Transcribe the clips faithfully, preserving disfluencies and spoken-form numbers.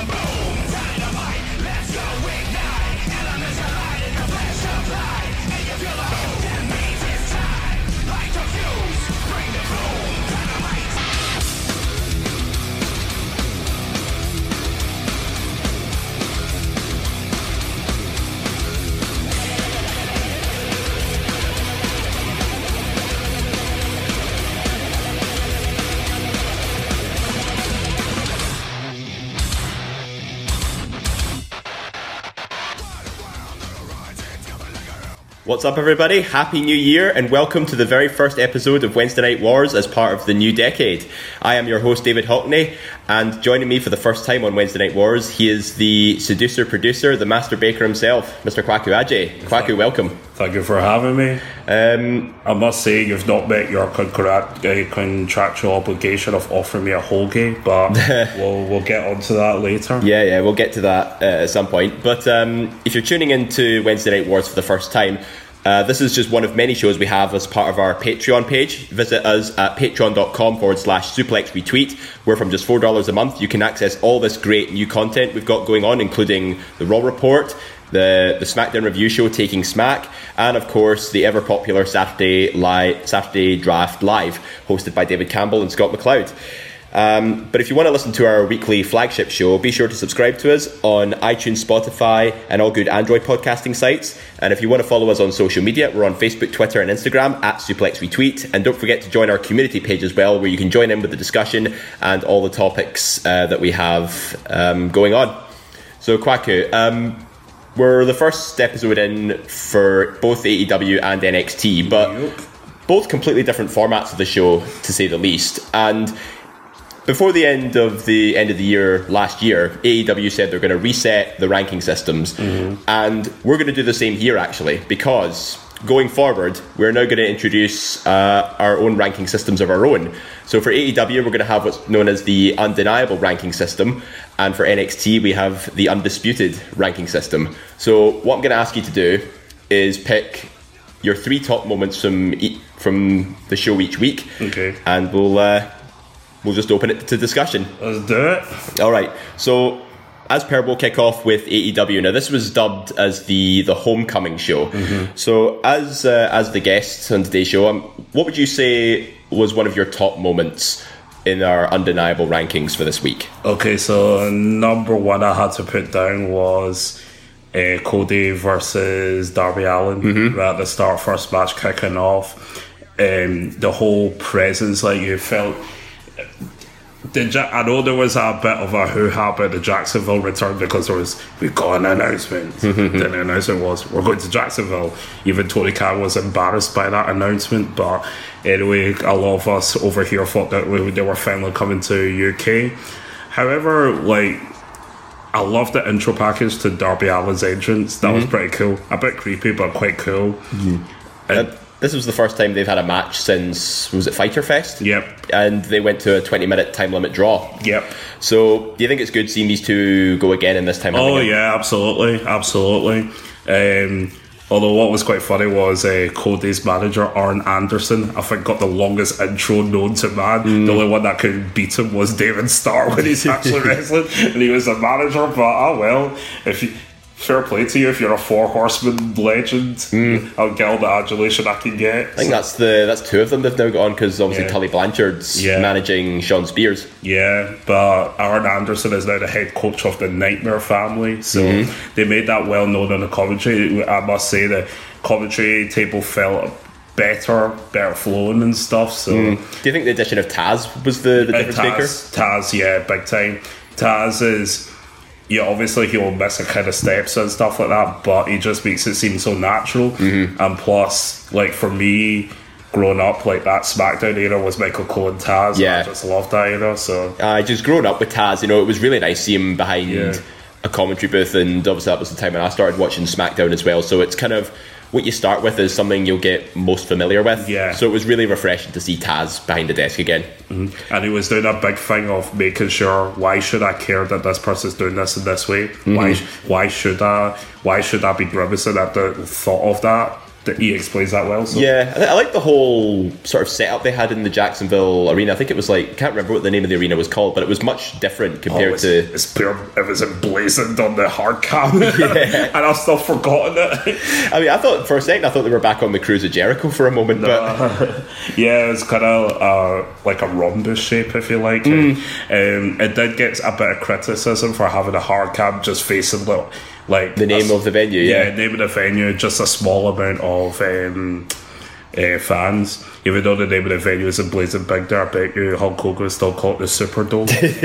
What's up, everybody? Happy New Year and welcome to the very first episode of Wednesday Night Wars as part of the new decade. I am your host, David Hockney, and joining me for the first time on Wednesday Night Wars, he is the seducer, producer, the master baker himself, Mister Kwaku Adjei. Kwaku, welcome. Thank you for having me. Um, I must say you've not met your contractual obligation of offering me a hoagie, but we'll we'll get onto that later. Yeah, yeah, we'll get to that uh, at some point. But um, if you're tuning into Wednesday Night Wars for the first time, Uh, this is just one of many shows we have as part of our Patreon page. Visit us at patreon.com forward slash suplex retweet, where from just four dollars a month you can access all this great new content we've got going on, including the Raw Report, the, the SmackDown review show Taking Smack, and of course the ever popular Saturday, Li- Saturday Draft Live, hosted by David Campbell and Scott McLeod. Um, but if you want to listen to our weekly flagship show, be sure to subscribe to us on iTunes, Spotify, and all good Android podcasting sites. And if you want to follow us on social media, we're on Facebook, Twitter, and Instagram at Suplex Retweet. And don't forget to join our community page as well, where you can join in with the discussion and all the topics uh, that we have um, going on. So, Kwaku, um, we're the first episode in for both A E W and N X T, but both completely different formats of the show, to say the least. And before the end of the end of the year last year, A E W said they're going to reset the ranking systems, mm-hmm. and we're going to do the same here actually, because going forward we're now going to introduce uh, our own ranking systems of our own. So for A E W we're going to have what's known as the undeniable ranking system, and for N X T we have the undisputed ranking system. So what I'm going to ask you to do is pick your three top moments from e- from the show each week, okay, and we'll. Uh, We'll just open it to discussion. Let's do it. All right. So, as per, we'll kick off with A E W. Now, this was dubbed as the the homecoming show. Mm-hmm. So, as uh, as the guest on today's show, um, what would you say was one of your top moments in our undeniable rankings for this week? Okay, so number one I had to put down was uh, Cody versus Darby Allin, mm-hmm. right at the start, first match kicking off. Um, the whole presence, like you felt. The ja- I know there was a bit of a hoo-ha about the Jacksonville return, because there was, we got an announcement. Then the announcement was, we're going to Jacksonville. Even Tony Khan was embarrassed by that announcement, but anyway, a lot of us over here thought that we, they were finally coming to U K. However, like, I loved the intro package to Darby Allin's entrance. That mm-hmm. was pretty cool. A bit creepy, but quite cool. Mm-hmm. And, uh, This was the first time they've had a match since, was it Fyter Fest? Yep. And they went to a twenty minute time limit draw. Yep. So, do you think it's good seeing these two go again in this time? Oh, yeah, absolutely. Absolutely. Um, although what was quite funny was uh, Cody's manager, Arn Anderson, I think got the longest intro known to man. Mm. The only one that could beat him was David Starr when he's actually wrestling. And he was a manager, but oh well. If you... Fair play to you if you're a four horseman legend. Mm. I'll get all the adulation I can get. I think that's the that's two of them they've now got on, because obviously yeah. Tully Blanchard's yeah. managing Sean Spears. Yeah, but Arn Anderson is now the head coach of the Nightmare family, so mm-hmm. they made that well known in the commentary. I must say the commentary table felt better, better flowing and stuff. So, mm. do you think the addition of Taz was the, the difference uh, Taz, maker? Taz, yeah, big time. Taz is. Yeah, obviously he'll miss a kind of steps and stuff like that, but he just makes it seem so natural. Mm-hmm. And plus, like for me, growing up, like that SmackDown era was Michael Cole and Taz. Yeah, and I just loved that era. So I uh, just growing up with Taz, you know, it was really nice seeing him behind yeah. a commentary booth, and obviously that was the time when I started watching SmackDown as well. So it's kind of what you start with is something you'll get most familiar with. Yeah. So it was really refreshing to see Taz behind the desk again. Mm-hmm. And he was doing a big thing of making sure, why should I care that this person's doing this in this way? Mm-hmm. Why why should I why should I be grimacing at the thought of that? that he explains that well. So. Yeah, I, I like the whole sort of setup they had in the Jacksonville arena. I think it was like, I can't remember what the name of the arena was called, but it was much different compared oh, it's, to... It's pure, it was emblazoned on the hard cam, yeah. And I've still forgotten it. I mean, I thought, for a second, I thought they were back on the Cruise of Jericho for a moment, no. but... yeah, it was kind of uh, like a rhombus shape, if you like. Mm. Um, it did get a bit of criticism for having a hard cam just facing the... Like the name a, of the venue, yeah. Yeah, name of the venue, just a small amount of um, uh, fans. Even though the name of the venue is emblazoned big there, I bet you Hulk Hogan still call it the Superdome.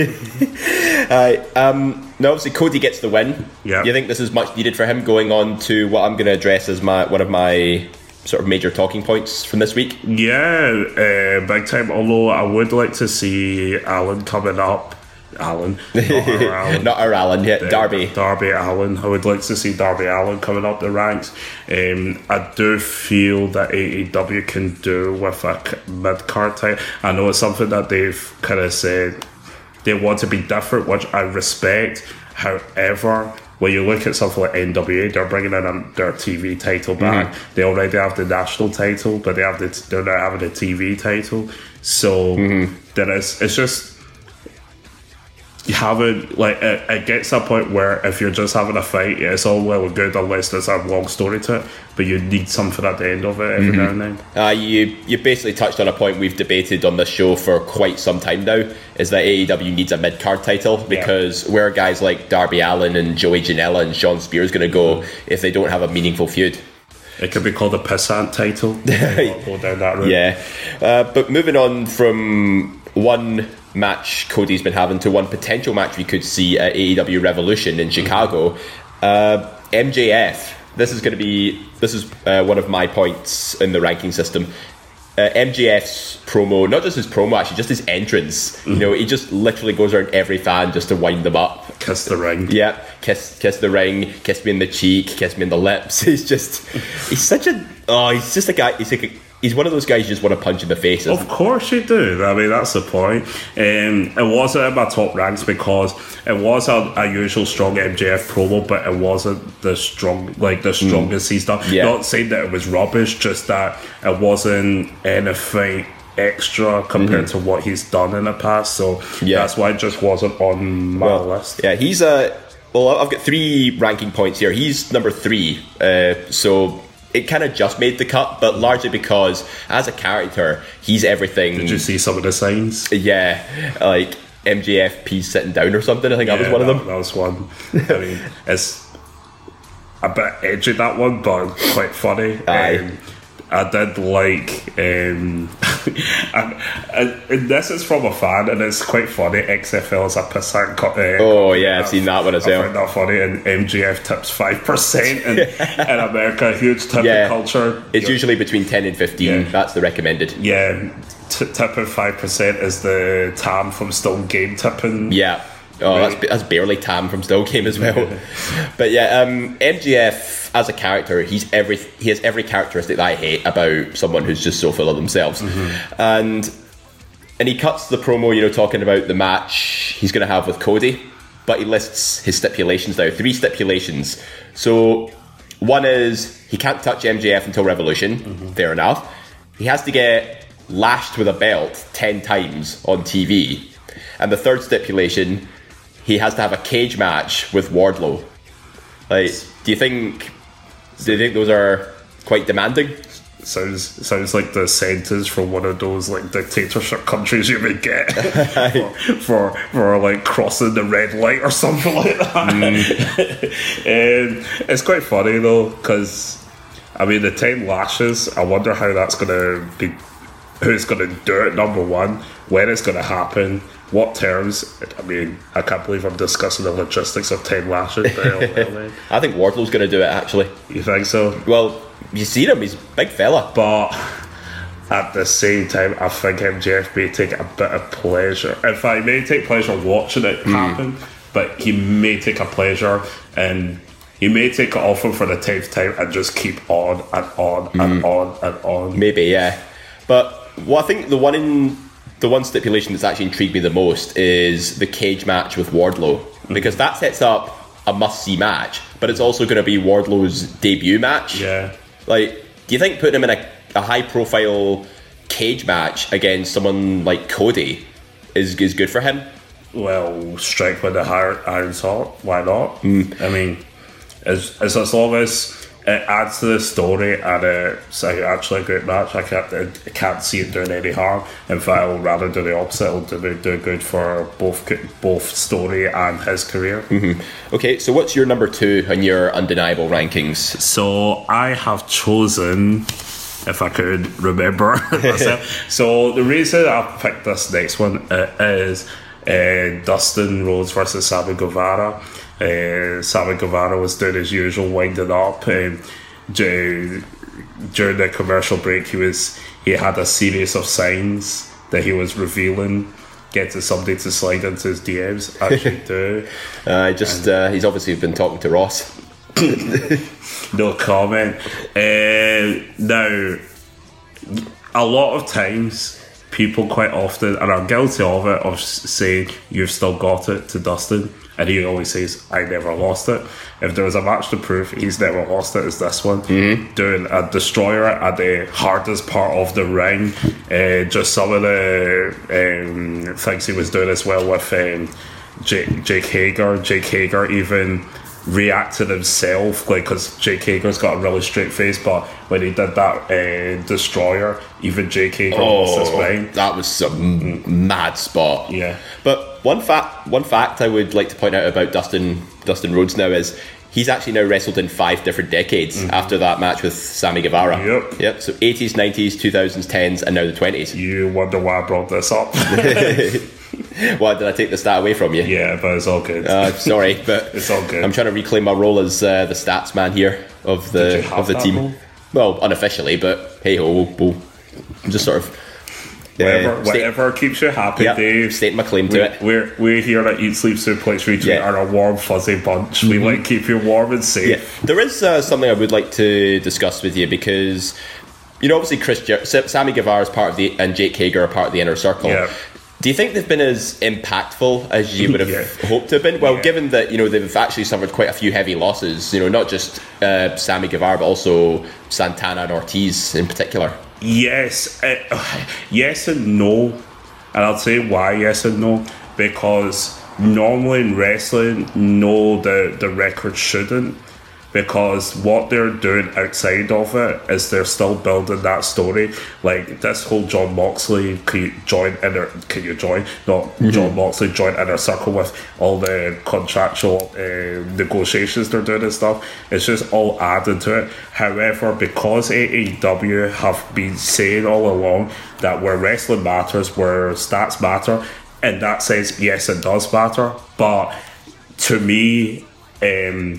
uh, um, now, obviously, Cody gets the win. Yeah. Do you think this is much needed for him going on to what I'm going to address as my one of my sort of major talking points from this week? Yeah, uh, big time. Although I would like to see Alan coming up. Alan, not our Alan, not our Alan, yeah, uh, Darby, Darby Allin. I would like to see Darby Allin coming up the ranks. Um, I do feel that A E W can do with a mid card title. I know it's something that they've kind of said they want to be different, which I respect. However, when you look at something like N W A, they're bringing in a, their T V title back. Mm-hmm. They already have the national title, but they have the, they're now having a T V title. So mm-hmm. then it's it's just. You haven't, like, it, it gets to a point where if you're just having a fight, yeah, it's all well and good unless there's a long story to it, but you need something at the end of it every mm-hmm. now and then. Uh, you, you basically touched on a point we've debated on this show for quite some time now, is that A E W needs a mid-card title, because yeah. where guys like Darby Allin and Joey Janela and Sean Spears going to go mm-hmm. if they don't have a meaningful feud? It could be called a pissant title. Go down that route. Yeah. Uh, but moving on from one match Cody's been having to one potential match we could see at A E W Revolution in Chicago, mm-hmm. uh, M J F. This is going to be this is uh, one of my points in the ranking system. Uh, M J F's promo, not just his promo, actually, just his entrance. Mm-hmm. You know, he just literally goes around every fan just to wind them up. Kiss the ring. Yeah, kiss, kiss the ring, kiss me in the cheek, kiss me in the lips. He's just, he's such a, oh, he's just a guy. He's like a, He's one of those guys you just want to punch in the face. Of course you do. I mean, that's the point. Um, it wasn't in my top ranks because it was a, a usual strong M J F promo, but it wasn't the strong, like the strongest mm. he's done. Yeah. Not saying that it was rubbish, just that it wasn't anything extra compared mm-hmm. to what he's done in the past. So yeah. that's why it just wasn't on my well, list. Yeah, he's a. Well, I've got three ranking points here. He's number three. Uh, so. It kind of just made the cut, but largely because as a character, he's everything. Did you see some of the signs? Yeah, like M J F P sitting down or something. I think yeah, that was one that, of them. That was one. I mean, it's a bit edgy, that one, but quite funny. Aye. Um, I did like, um, and, and this is from a fan, and it's quite funny. X F L is a percent cut. Uh, oh yeah, I've seen that one as well. I find that funny, and M J F tips five percent in, in America. Huge tipping yeah. culture. It's usually between ten and fifteen. Yeah. That's the recommended. Yeah, T- tipping five percent is the Tam from Stone Game tipping. Yeah. Oh, right. that's, that's barely Tam from Still Game as well. But yeah, um, M J F as a character, he's every he has every characteristic that I hate about someone who's just so full of themselves. Mm-hmm. And and he cuts the promo, you know, talking about the match he's going to have with Cody, but he lists his stipulations now. Three stipulations. So one is he can't touch M J F until Revolution. Mm-hmm. Fair enough. He has to get lashed with a belt ten times on T V. And the third stipulation, he has to have a cage match with Wardlow. Like, do you think? Do you think those are quite demanding? Sounds sounds like the sentence from one of those like dictatorship countries you would get for, for for like crossing the red light or something like that. Mm. And it's quite funny though, because I mean the ten lashes. I wonder how that's gonna be. Who's gonna do it? Number one, when it's gonna happen. What terms? I mean, I can't believe I'm discussing the logistics of ten lashes. I think Wardlow's going to do it, actually. You think so? Well, you see him, he's a big fella. But at the same time, I think M J F may take a bit of pleasure. In fact, he may take pleasure watching it mm. happen, but he may take a pleasure and he may take it off him for the tenth time and just keep on and on mm. and on and on. Maybe, yeah. But well, I think the one in... The one stipulation that's actually intrigued me the most is the cage match with Wardlow, because that sets up a must-see match, but it's also going to be Wardlow's debut match. Yeah. Like, do you think putting him in a, a high-profile cage match against someone like Cody is is good for him? Well, strike with the higher iron salt. Why not? Mm. I mean, as, as as long as it adds to the story and it's actually a great match, I can't I can't see it doing any harm. In fact, I would rather do the opposite. It'll do, do good for both both story and his career. Mm-hmm. Okay, so what's your number two on your undeniable rankings? So I have chosen, if I could remember myself. So the reason I picked this next one uh, is uh, Dustin Rhodes versus Sammy Guevara. Uh, Sammy Guevara was doing his usual winding up, and d- during the commercial break, he was he had a series of signs that he was revealing, getting somebody to slide into his D Ms. As you do. Uh, just uh, he's obviously been talking to Ross. No comment. Uh, now, a lot of times, people quite often, and I'm guilty of it, of saying, "You've still got it," to Dustin. And he always says, "I never lost it." If there was a match to prove he's never lost it, it's this one. Mm-hmm. Doing a destroyer at the hardest part of the ring. Uh, just some of the um, things he was doing as well with um, Jake, Jake Hager. Jake Hager even reacted himself, like, because Jake Hager's got a really straight face, but when he did that uh, destroyer, even Jake Hager oh, lost his mind. That was some mm-hmm. mad spot. Yeah. But one fact, one fact I would like to point out about Dustin Dustin Rhodes now is he's actually now wrestled in five different decades mm-hmm. after that match with Sammy Guevara. Yep. Yep. So eighties, nineties, two thousands, tens, and now the twenties. You wonder why I brought this up. Why did I take the stat away from you? Yeah, but it's all good. Uh, sorry, but it's all good. I'm trying to reclaim my role as uh, the stats man here of the of the team. Role? Well, unofficially, but hey ho, we'll, we'll just sort of whatever, uh, whatever keeps you happy, yep, Dave. Stating my claim to we're, it. We're we're here at Eat Sleep Suplex Retweet yeah. are a warm fuzzy bunch. Mm-hmm. We like to keep you warm and safe. Yeah. There is uh, something I would like to discuss with you because you know obviously Chris Jer- Sammy Guevara is part of the and Jake Hager are part of the Inner Circle. Yeah. Do you think they've been as impactful as you would have yeah. hoped to have been? Well, yeah. given that you know they've actually suffered quite a few heavy losses, you know, not just uh, Sammy Guevara, but also Santana and Ortiz in particular. Yes, uh, yes and no, and I'll say why yes and no. Because normally in wrestling, no, the the record shouldn't. Because what they're doing outside of it is they're still building that story. Like this whole John Moxley, can you join inner? Can you join? Not mm-hmm. John Moxley join Inner Circle with all the contractual uh, negotiations they're doing and stuff. It's just all added to it. However, because A E W have been saying all along that where wrestling matters, where stats matter, in that sense, yes, it does matter. But to me, um.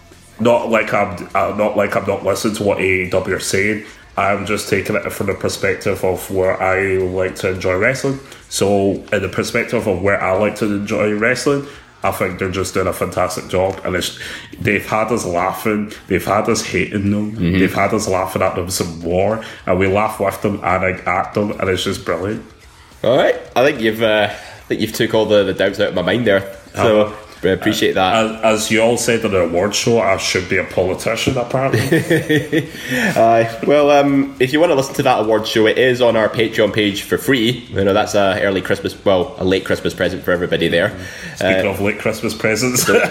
Not like I'm, uh, not like I'm not listening to what A E W are saying. I'm just taking it from the perspective of where I like to enjoy wrestling. So, in the perspective of where I like to enjoy wrestling, I think they're just doing a fantastic job. And it's, they've had us laughing, they've had us hating them, mm-hmm. they've had us laughing at them some more, and we laugh with them and at them, and it's just brilliant. All right, I think you've, uh, I think you've took all the, the doubts out of my mind there. So. Uh, I appreciate that. As, as you all said on the award show, I should be a politician, apparently. uh, well, um, if you want to listen to that award show, it is on our Patreon page for free. You know, that's a early Christmas, well, a late Christmas present for everybody there. Speaking uh, of late Christmas presents, so,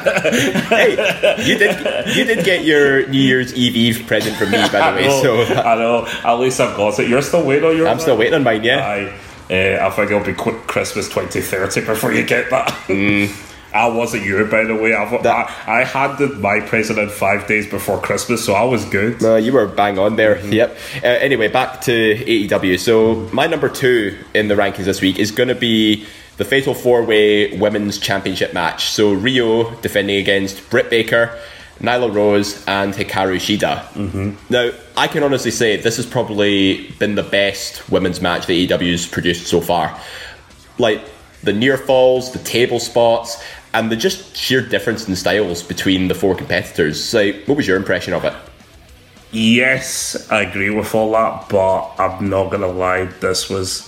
hey, you did you did get your New Year's Eve Eve present from me, by the way. I know, so I know. At least I've got it. You're still waiting on yours. I'm still waiting on mine. Yeah. I, uh, I think it'll be quick Christmas twenty thirty before you get that. Mm. I wasn't you, by the way. I've, that, I, I handed my present in five days before Christmas, so I was good. No, you were bang on there. Mm-hmm. Yep. Uh, anyway, back to A E W. So my number two in the rankings this week is going to be the Fatal four-way Women's Championship match. So Rio defending against Britt Baker, Nyla Rose, and Hikaru Shida. Mm-hmm. Now, I can honestly say this has probably been the best women's match that A E W's produced so far. Like, the near falls, the table spots, and the just sheer difference in styles between the four competitors. So, what was your impression of it? Yes, I agree with all that, but I'm not gonna lie. This was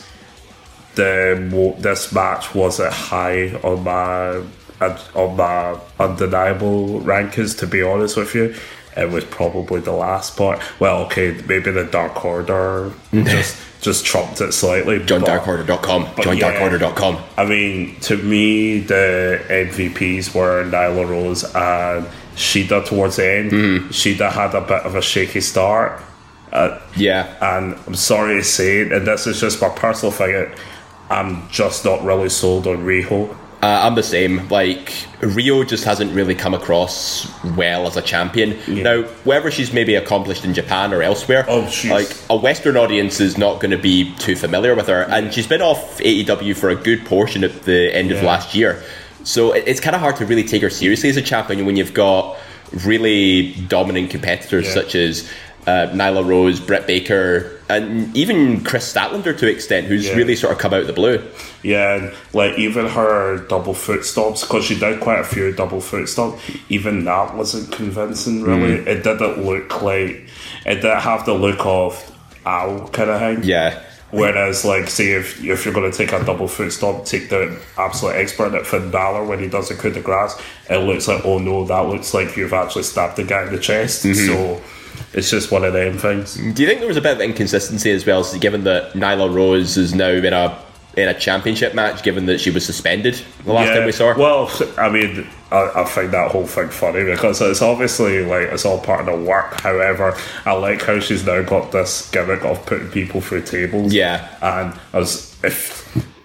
the this match wasn't high on my on my undeniable rankings. To be honest with you, it was probably the last part. Well, okay, maybe the Dark Order just just trumped it slightly. John Dark Order dot com. John Dark Order dot com. I mean, to me, the M V Ps were Nyla Rose and Shida towards the end. Mm. Shida had a bit of a shaky start. Uh, yeah. And I'm sorry to say it, and this is just my personal thing, I'm just not really sold on Riho. Uh, I'm the same. Like, Rio just hasn't really come across well as a champion. Yeah. Now, whether she's maybe accomplished in Japan or elsewhere, oh, she's... like a Western audience is not going to be too familiar with her. And she's been off A E W for a good portion at the end yeah. of last year. So it's kind of hard to really take her seriously as a champion when you've got really dominant competitors yeah. such as uh, Nyla Rose, Britt Baker, and even Chris Statlander to an extent, who's yeah. really sort of come out of the blue. Yeah, and like even her double foot stomps, because she did quite a few double foot stomps, even that wasn't convincing really. Mm. It didn't look like, it didn't have the look of ow kind of thing. Yeah. Whereas, like, say if if you're going to take a double foot stomp, take the absolute expert at Finn Balor when he does a coup de grace, it looks like, oh no, that looks like you've actually stabbed the guy in the chest. Mm-hmm. So it's just one of them things. Do you think there was a bit of inconsistency as well, given that Nyla Rose is now in a in a championship match, given that she was suspended the last yeah, time we saw her? Well, I mean, I, I find that whole thing funny because it's obviously like it's all part of the work. However, I like how she's now got this gimmick of putting people through tables. Yeah, and as if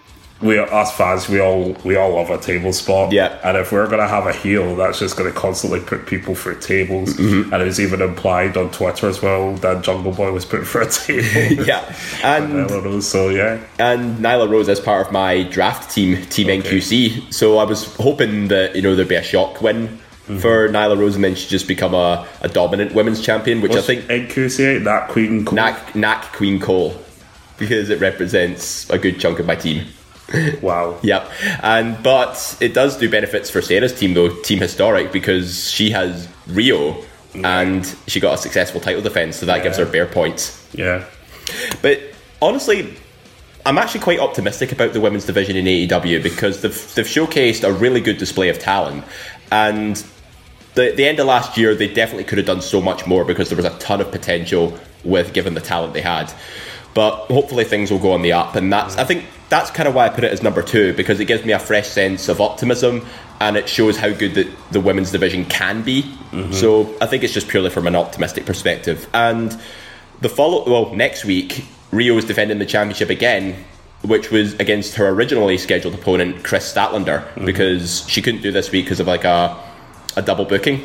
we us fans, we all we all love a table spot. Yeah, and if we're gonna have a heel that's just gonna constantly put people through tables, mm-hmm. and it was even implied on Twitter as well that Jungle Boy was put through a table. yeah, and Nyla Rose, so yeah, and Nyla Rose is part of my draft team, Team okay. N Q C. So I was hoping that you know there'd be a shock win mm-hmm. for Nyla Rose, and then she'd just become a, a dominant women's champion, which What's I think N Q C, Nat Queen Cole, Nat, Nat Queen Cole, because it represents a good chunk of my team. Wow. Yep. And but it does do benefits for Sarah's team though, Team Historic, because she has Rio yeah. and she got a successful title defense, so that yeah. gives her bare points. Yeah. But honestly, I'm actually quite optimistic about the women's division in A E W because they've they've showcased a really good display of talent, and the the end of last year they definitely could have done so much more because there was a ton of potential with given the talent they had. But hopefully things will go on the up, and that's I think that's kind of why I put it as number two, because it gives me a fresh sense of optimism and it shows how good the, the women's division can be. Mm-hmm. So I think it's just purely from an optimistic perspective. And the follow well next week Rio is defending the championship again, which was against her originally scheduled opponent Chris Statlander, mm-hmm. because she couldn't do this week because of like a a double booking.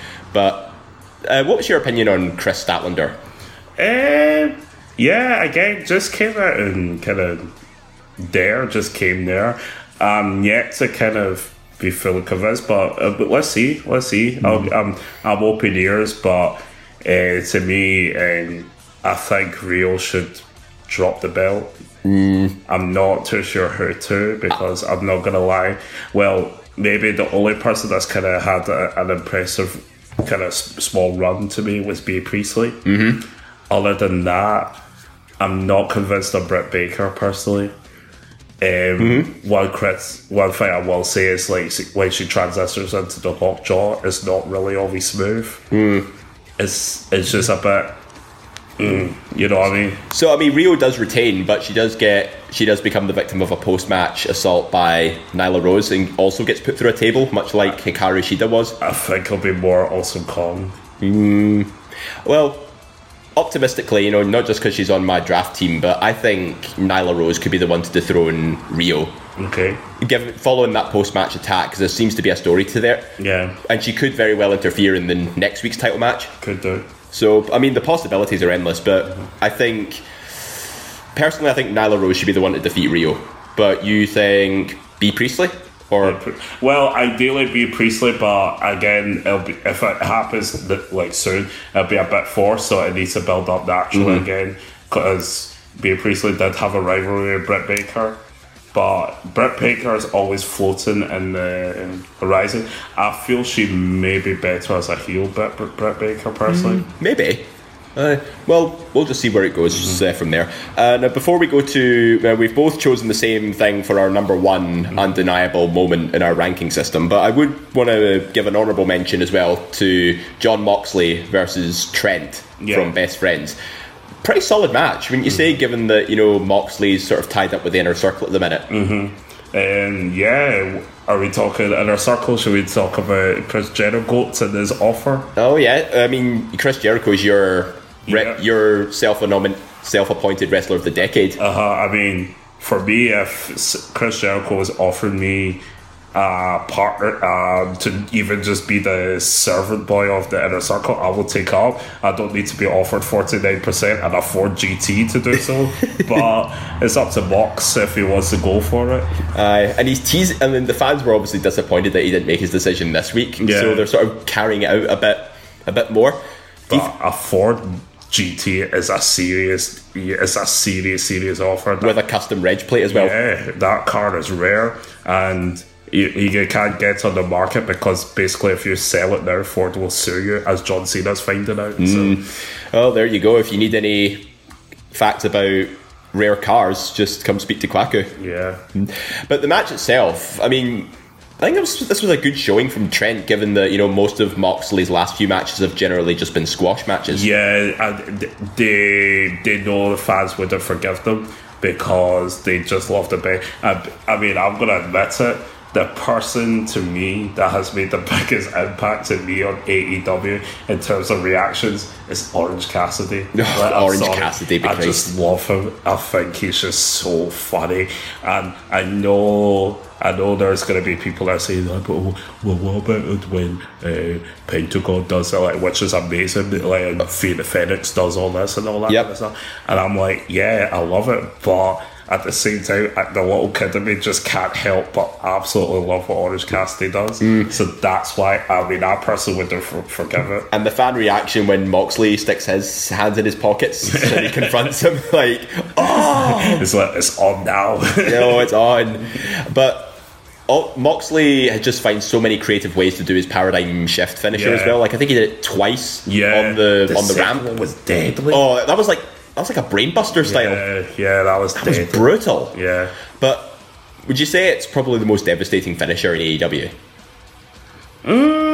But uh, what was your opinion on Chris Statlander? Um. Yeah, again, just came out and kind of there, just came there. Um, yet to kind of be fully convinced, but uh, but let's see, let's see. Mm. I'm I'm open ears, but uh, to me, um, I think Rio should drop the belt. Mm. I'm not too sure who to, because I'm not gonna lie. Well, maybe the only person that's kind of had a, an impressive kind of small run to me was Bea Priestley. Mm-hmm. Other than that, I'm not convinced of Britt Baker personally. Um, mm-hmm. One Chris, one thing I will say is like when she transitions into the lockjaw, it's not really always smooth. Mm. It's it's just a bit, mm, you know what I mean. So I mean, Rio does retain, but she does get she does become the victim of a post-match assault by Nyla Rose, and also gets put through a table, much like Hikaru Shida was. I think it'll be more Awesome Kong. Mm. Well. Optimistically, you know, not just because she's on my draft team, but I think Nyla Rose could be the one to dethrone Rio. Okay. Given following that post-match attack, because there seems to be a story to there. Yeah. And she could very well interfere in the next week's title match. Could do. So, I mean, the possibilities are endless, but mm-hmm. I think, personally, I think Nyla Rose should be the one to defeat Rio. But you think Bea Priestley? Or well, ideally Bea Priestley, but again, it'll be, if it happens like soon, it'll be a bit forced, so it needs to build up naturally mm-hmm. again. Because Bea Priestley did have a rivalry with Britt Baker, but Britt Baker is always floating in the in horizon. I feel she may be better as a heel, Britt, Britt Baker personally. Mm, maybe. Uh, well, we'll just see where it goes mm-hmm. uh, from there. Uh, now, before we go to, uh, we've both chosen the same thing for our number one mm-hmm. undeniable moment in our ranking system, but I would want to give an honourable mention as well to Jon Moxley versus Trent yeah. from Best Friends. Pretty solid match, wouldn't you mm-hmm. say, given that, you know, Moxley's sort of tied up with the Inner Circle at the minute? Mm-hmm. And yeah, are we talking Inner Circle? Should we talk about Chris Jericho and his offer? Oh yeah, I mean, Chris Jericho is your re- yeah. your self-anomin- self-appointed wrestler of the decade. Uh huh. I mean, for me, if Chris Jericho was offering me a partner um, to even just be the servant boy of the Inner Circle, I will take up. I don't need to be offered forty-nine percent and afford G T to do so. But it's up to Mox if he wants to go for it. Uh, and he's teasing. I mean, the fans were obviously disappointed that he didn't make his decision this week. Yeah. So they're sort of carrying it out a bit, a bit more. But afford G T is a serious, it's a serious, serious offer. With a custom reg plate as well. Yeah, that card is rare and You, you can't get on the market because basically if you sell it now, Ford will sue you, as John Cena's finding out. Mm. So. Well, there you go. If you need any facts about rare cars, just come speak to Kwaku. Yeah. But the match itself, I mean, I think it was, this was a good showing from Trent, given that, you know, most of Moxley's last few matches have generally just been squash matches. Yeah, and they they know the fans wouldn't forgive them because they just love the bit. I, I mean, I'm going to admit it. The person to me that has made the biggest impact to me on A E W in terms of reactions is Orange Cassidy. Like, Orange sorry, Cassidy, because I just love him. I think he's just so funny, and I know, I know there's going to be people that are saying, "Oh, but well, what about it when uh, Pentagon does it?" Like, which is amazing. Like, and Phoenix does all this and all that yep. kind of stuff, and I'm like, yeah, I love it, but at the same time, the little kid in me just can't help but absolutely love what Orange Cassidy does. Mm. So that's why, I mean, I personally wouldn't for, forgive it. And the fan reaction when Moxley sticks his hands in his pockets and he confronts him, like, oh! It's like, it's on now. No, it's on. But oh, Moxley has just found so many creative ways to do his paradigm shift finisher yeah. as well. Like, I think he did it twice yeah. on the, the on the ramp. One was deadly. Oh, that was like... That was like a brainbuster style. Yeah, yeah, that was that dead. was brutal. Yeah, but would you say it's probably the most devastating finisher in A E W? Because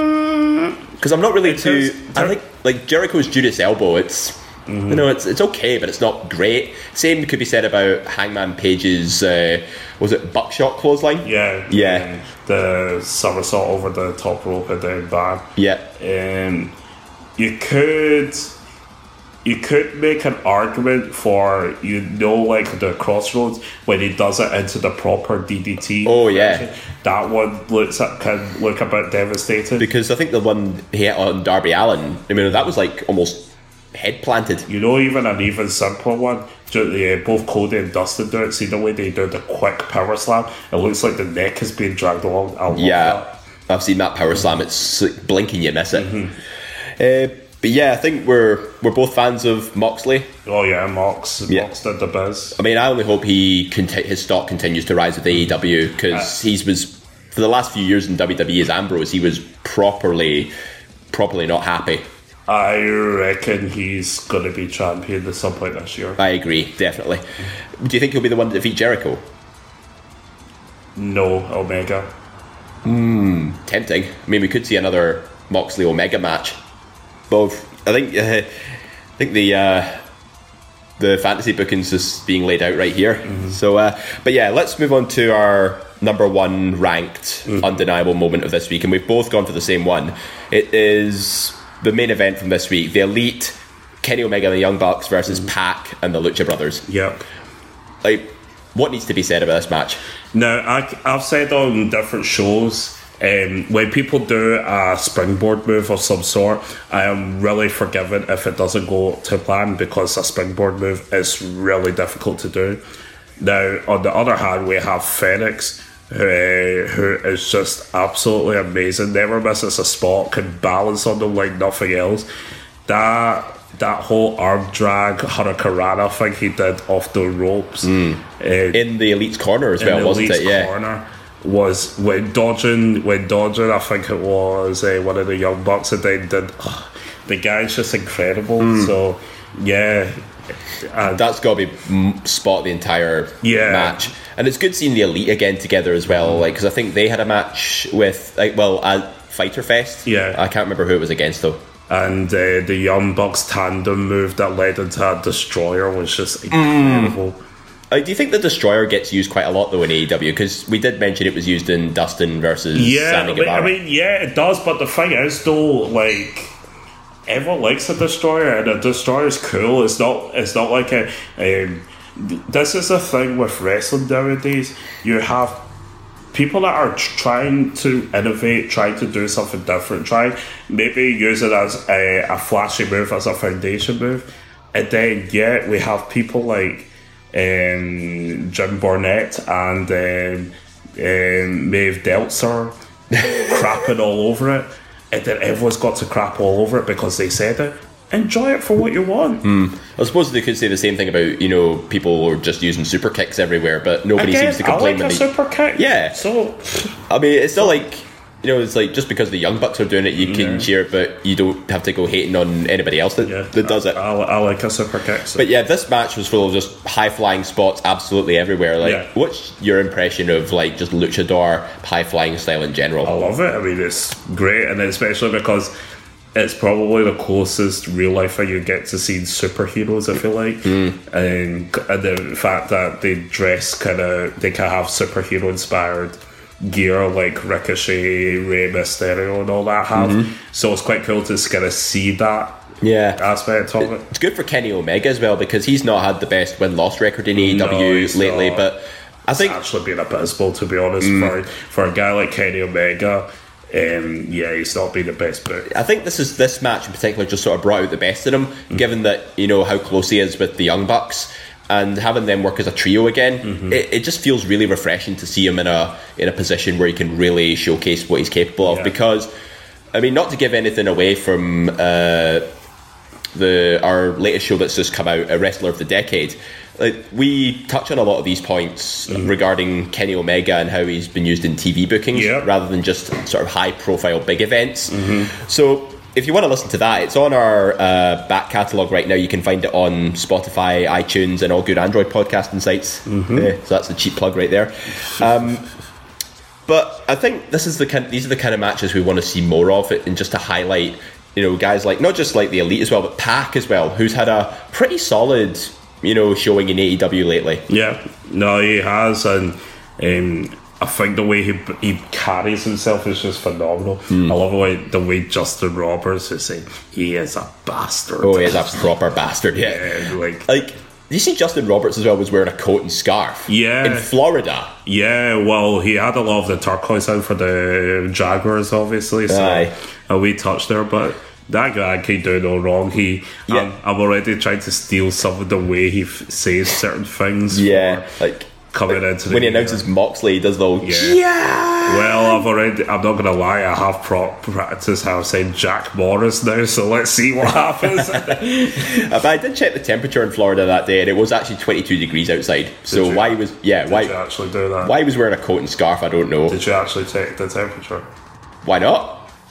mm, I'm not really it too. Is, I think like Jericho's Judas Elbow. It's mm-hmm. you know it's it's okay, but it's not great. Same could be said about Hangman Page's. Uh, was it buckshot clothesline? Yeah, yeah. The somersault over the top rope and then bam. Yeah, and you could. You could make an argument for, you know, like the Crossroads when he does it into the proper D D T. Oh yeah, that one looks can look a bit devastating. Because I think the one he hit on Darby Allin, I mean, that was like almost head planted. You know, even an even simpler one. Both Cody and Dustin do it. See the way they do the quick power slam? It looks like the neck is being dragged along. I love yeah, that. I've seen that power slam. It's like blinking, you miss it. Mm-hmm. Uh, But yeah, I think we're we're both fans of Moxley. Oh yeah, Mox. Yeah. Mox did the biz. I mean, I only hope he conti- his stock continues to rise with A E W, because uh, he was for the last few years in W W E as Ambrose. He was properly, properly not happy. I reckon he's going to be champion at some point this year. I agree, definitely. Do you think he'll be the one to defeat Jericho? No, Omega. Hmm, tempting. I mean, we could see another Moxley Omega match. Both, I think, uh, I think the uh, the fantasy bookings is being laid out right here. Mm-hmm. So, uh, but yeah, let's move on to our number one ranked mm-hmm. undeniable moment of this week, and we've both gone for the same one. It is the main event from this week: the Elite, Kenny Omega and the Young Bucks versus mm-hmm. Pac and the Lucha Brothers. Yep. Like, what needs to be said about this match? Now, I, I've said on different shows. Um, when people do a springboard move of some sort, I am really forgiven if it doesn't go to plan, because a springboard move is really difficult to do. Now, on the other hand, we have Phoenix, uh, who is just absolutely amazing, never misses a spot, can balance on them like nothing else. That that whole arm drag Hurricanrana thing he did off the ropes mm. uh, in the Elite's corner as well, wasn't it? Yeah. Corner. Was when dodging, when dodging, I think it was uh, one of the Young Bucks, and then did uh, the guy's just incredible. Mm. So yeah, uh, that's got to be spot the entire yeah. match. And it's good seeing the Elite again together as well, like because I think they had a match with like well at Fighter Fest. Yeah, I can't remember who it was against though. And uh, the Young Bucks tandem move that led into a Destroyer was just incredible. Mm. Uh, do you think the Destroyer gets used quite a lot though in A E W? Because we did mention it was used in Dustin versus yeah, Sammy Guevara. I mean, yeah, it does. But the thing is, though, like everyone likes a Destroyer, and a Destroyer is cool. It's not. It's not like a. Um, this is the thing with wrestling nowadays. You have people that are trying to innovate, trying to do something different, trying maybe use it as a, a flashy move, as a foundation move, and then yeah, we have people like um, Jim Barnett and um, um, Maeve Deltzer crapping all over it, and then everyone's got to crap all over it because they said it. Enjoy it for what you want. Mm. I suppose they could say the same thing about, you know, people are just using super kicks everywhere, but nobody Again, seems to complain. I like a they, super kick. Yeah. So, I mean, it's still like, you know, it's like just because the Young Bucks are doing it, you can yeah. cheer it, but you don't have to go hating on anybody else that, yeah, that does it. I, I like a super kick. So. But yeah, this match was full of just high flying spots absolutely everywhere. Like, yeah. what's your impression of like just luchador high flying style in general? I love it. I mean, it's great, and especially because it's probably the closest real life you get to seeing superheroes, I feel like. Mm. And, and the fact that they dress kind of, they can have superhero inspired gear like Ricochet, Rey Mysterio, and all that have. Mm-hmm. So it's quite cool to kind of see that yeah. aspect of it. It's good for Kenny Omega as well because he's not had the best win loss record in A E W no, lately, not. but I think it's actually been abysmal, to be honest, mm. for, for a guy like Kenny Omega. Um, yeah, he's not been the best book. I think this is this match in particular just sort of brought out the best in him, mm-hmm. given that you know how close he is with the Young Bucks, and having them work as a trio again. Mm-hmm. It, it just feels really refreshing to see him in a in a position where he can really showcase what he's capable of. Yeah. Because, I mean, not to give anything away from uh, the our latest show that's just come out, A Wrestler of the Decade. Like, we touch on a lot of these points mm. regarding Kenny Omega and how he's been used in T V bookings yep. rather than just sort of high profile big events. Mm-hmm. So if you want to listen to that, it's on our uh, back catalogue right now. You can find it on Spotify, iTunes, and all good Android podcasting sites. Mm-hmm. Uh, so that's the cheap plug right there. Um, but I think this is the kind, these are the kind of matches we want to see more of, it, and just to highlight, you know, guys like not just like the Elite as well, but Pac as well, who's had a pretty solid, you know, showing in A E W lately. Yeah, no, he has, and um, I think the way he he carries himself is just phenomenal. Mm. I love the way the way Justin Roberts is saying he is a bastard. Oh, he is a proper bastard. Yeah, yeah like like. You see, Justin Roberts as well was wearing a coat and scarf. Yeah, in Florida. Yeah, well, he had a lot of the turquoise out for the Jaguars, obviously. So Aye. a wee touch there, but. That guy can do no wrong. He, yeah. I'm, I'm already trying to steal some of the way he f- says certain things. Yeah, like coming like into the when he announces Moxley, he does the whole yeah. yeah. Well, I've already. I'm not gonna lie. I have pro- practiced how I'm saying Jack Morris now. So let's see what happens. But I did check the temperature in Florida that day, and it was actually twenty-two degrees outside. So you, why he was yeah did why you actually do that? Why he was wearing a coat and scarf? I don't know. Did you actually take the temperature? Why not?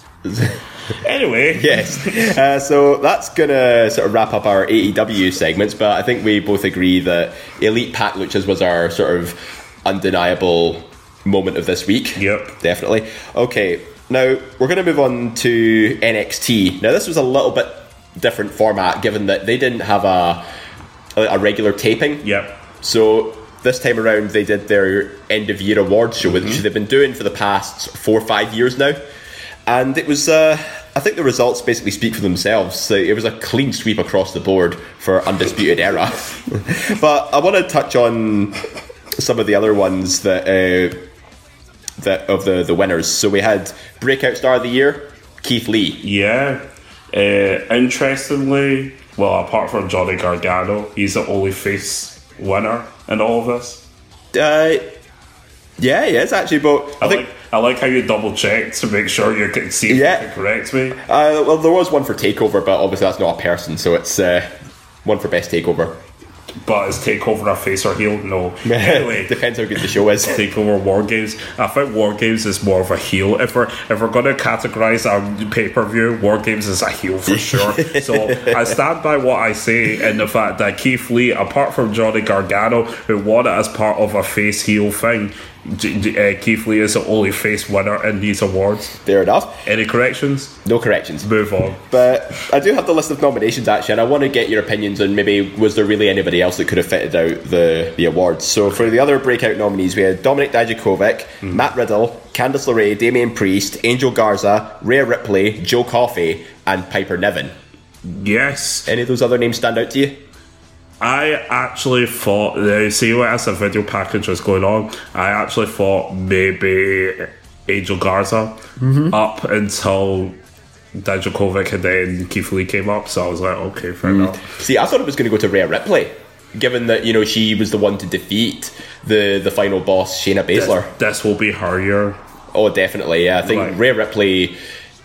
Anyway, yes. Uh, so that's gonna sort of wrap up our A E W segments. But I think we both agree that Elite Pac Luchas was our sort of undeniable moment of this week. Yep, definitely. Okay, now we're gonna move on to N X T. Now this was a little bit different format, given that they didn't have a a regular taping. Yep. So this time around, they did their end of year awards show, mm-hmm. which they've been doing for the past four or five years now. And it was, uh, I think the results basically speak for themselves. So it was a clean sweep across the board for Undisputed Era. But I want to touch on some of the other ones that uh, that of the, the winners. So we had Breakout Star of the Year, Keith Lee. Yeah. Uh, interestingly, well, apart from Johnny Gargano, he's the only face winner in all of this. Uh, yeah, he is actually, but I, I think... Like, I like how you double checked to make sure you can see if yeah. you can correct me. Uh, well, there was one for TakeOver, but obviously that's not a person, so it's uh, one for Best TakeOver. But is TakeOver a face or heel? No. Anyway, depends how good the show is. TakeOver War Games. I think War Games is more of a heel. If we're if we're going to categorize our pay per view, War Games is a heel for sure. So I stand by what I say in the fact that Keith Lee, apart from Johnny Gargano, who won it as part of a face heel thing, Uh, Keith Lee is the only face winner in these awards. Fair enough. Any corrections? No corrections. Move on. But I do have the list of nominations actually, and I want to get your opinions on maybe was there really anybody else that could have fitted out the, the awards. So for the other breakout nominees, we had Dominik Dijakovic, mm. Matt Riddle, Candice LeRae, Damian Priest, Angel Garza, Rhea Ripley, Joe Coffey, and Piper Niven. Yes. Any of those other names stand out to you? I actually thought, uh, see what as the video package was going on, I actually thought maybe Angel Garza mm-hmm. up until Dijakovic and then Keith Lee came up, so I was like, okay, fair mm. enough. See, I thought it was going to go to Rhea Ripley, given that, you know, she was the one to defeat the, the final boss, Shayna Baszler. This, this will be her year. Oh, definitely, yeah. I think like, Rhea Ripley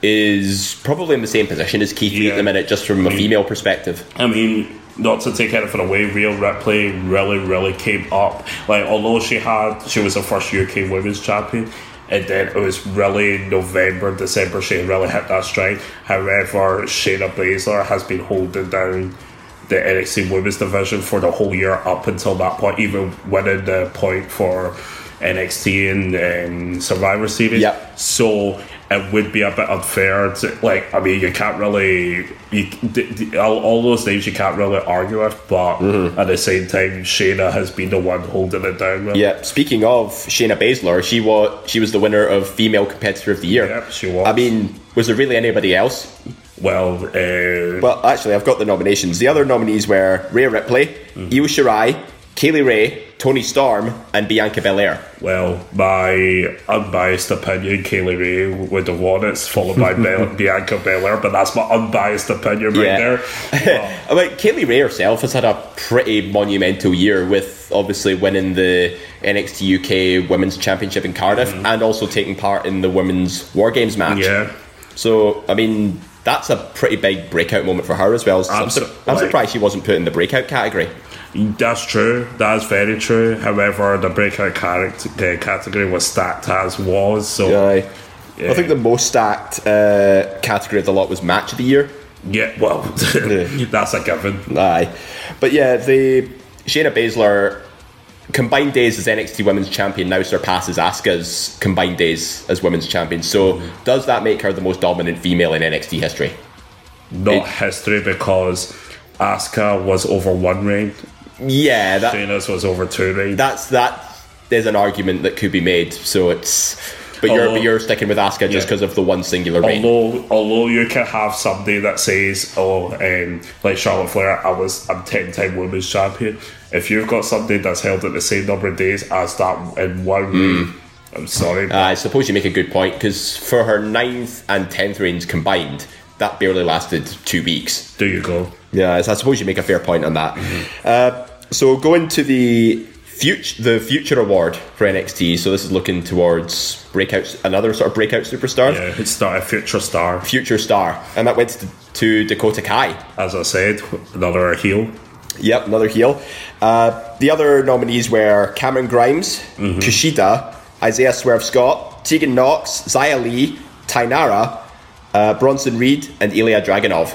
is probably in the same position as Keith Lee yeah. at the minute, just from a female perspective. I mean, not to take anything away, Rhea Ripley really, really came up. Like, although she had, she was the first U K Women's Champion, and then it was really November, December she really hit that stride. However, Shayna Baszler has been holding down the N X T Women's Division for the whole year up until that point, even winning the point for N X T and, and Survivor Series. Yep. So it would be a bit unfair to, like, I mean, you can't really, you, d- d- all, all those names you can't really argue with, but mm-hmm. at the same time, Shayna has been the one holding it down. Really. Yeah, speaking of Shayna Baszler, she was, she was the winner of Female Competitor of the Year. Yeah, she was. I mean, was there really anybody else? Well, uh, well, actually, I've got the nominations. The other nominees were Rhea Ripley, mm-hmm. Io Shirai, Kaylee Ray, Toni Storm, and Bianca Belair. Well, my unbiased opinion, Kaylee Ray would have won it, followed by Be- Bianca Belair, but that's my unbiased opinion right yeah. there. I mean, Kaylee Ray herself has had a pretty monumental year with obviously winning the N X T U K Women's Championship in Cardiff mm. and also taking part in the Women's War Games match. Yeah. So, I mean, that's a pretty big breakout moment for her as well. So I'm, su- I'm surprised she wasn't put in the breakout category. That's true. That's very true. However, the breakout character, uh, category was stacked as was. So, yeah, yeah. I think the most stacked uh, category of the lot was Match of the Year. Yeah, well, that's a given. Aye, but yeah, the Shayna Baszler combined days as N X T Women's Champion now surpasses Asuka's combined days as Women's Champion. So, mm-hmm. does that make her the most dominant female in N X T history? Not it, history, because Asuka was over one reign. Yeah, that, Shayna's was over two reigns. That's that. There's an argument that could be made. So it's, but although, you're but you're sticking with Asuka just because yeah. of the one singular reign. Although, although you can have somebody that says, "Oh, um, like Charlotte Flair, I was I'm ten-time women's champion." If you've got somebody that's held at the same number of days as that in one mm. reign, I'm sorry. Uh, I suppose you make a good point, because for her ninth and tenth reigns combined, that barely lasted two weeks. There you go. Yeah, I suppose you make a fair point on that. Mm-hmm. Uh, so going to the future, the future award for N X T. So this is looking towards breakouts, another sort of breakout superstar. Yeah, it's star, a future star. Future star, and that went to, to Dakota Kai. As I said, another heel. Yep, another heel. Uh, the other nominees were Cameron Grimes, mm-hmm. Kushida, Isaiah Swerve Scott, Tegan Nox, Xia Li, Tainara, uh, Bronson Reed, and Ilya Dragunov.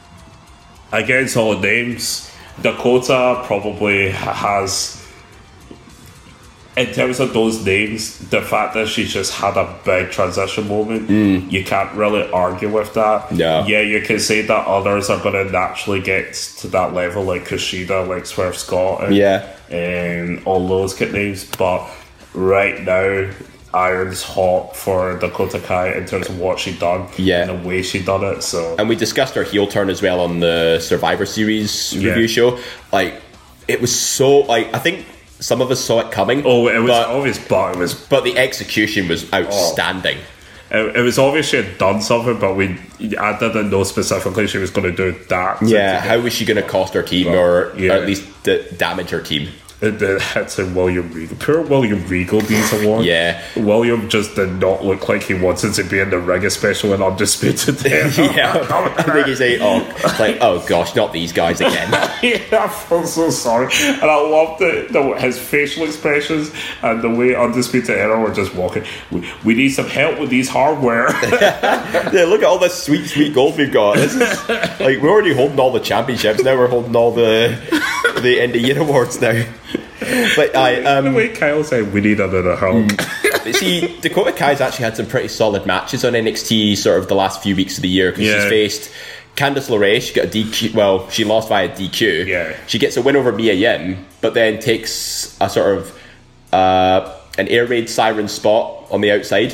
Against all the names, Dakota probably has, in terms of those names, the fact that she just had a big transition moment, mm. you can't really argue with that. No. Yeah, you can say that others are going to naturally get to that level, like Kushida, like Swerve Scott, and, yeah. and all those good names, but right now, iron's hot for Dakota Kai in terms of what she done yeah. and the way she done it. So, and we discussed her heel turn as well on the Survivor Series yeah. review show. Like, it was so, like, I think some of us saw it coming. Oh, it was but, obvious, but it was but the execution was outstanding. Oh. It, it was obvious she had done something, but we I didn't know specifically she was going to do that. Yeah, how was she going to cost her team, but, or, yeah. or at least d- damage her team? it, it hits in William Regal. Poor William Regal these awards. Yeah. William just did not look like he wanted to be in the ring, especially in Undisputed Era. Yeah. I think he's like, oh, like, oh gosh, not these guys again. Yeah, I feel so sorry. And I love the, the his facial expressions and the way Undisputed Era were just walking. We, we need some help with these hardware. Yeah, look at all this sweet, sweet gold we've got. This is, like, we're already holding all the championships. Now we're holding all the the end of year awards now. But I um, the way Kyle said, we need another help. Mm. See, Dakota Kai's actually had some pretty solid matches on N X T sort of the last few weeks of the year, because Yeah. she's faced Candice LeRae. She got a D Q. Well, she lost via D Q. Yeah. She gets a win over Mia Yim, but then takes a sort of uh, an air raid siren spot on the outside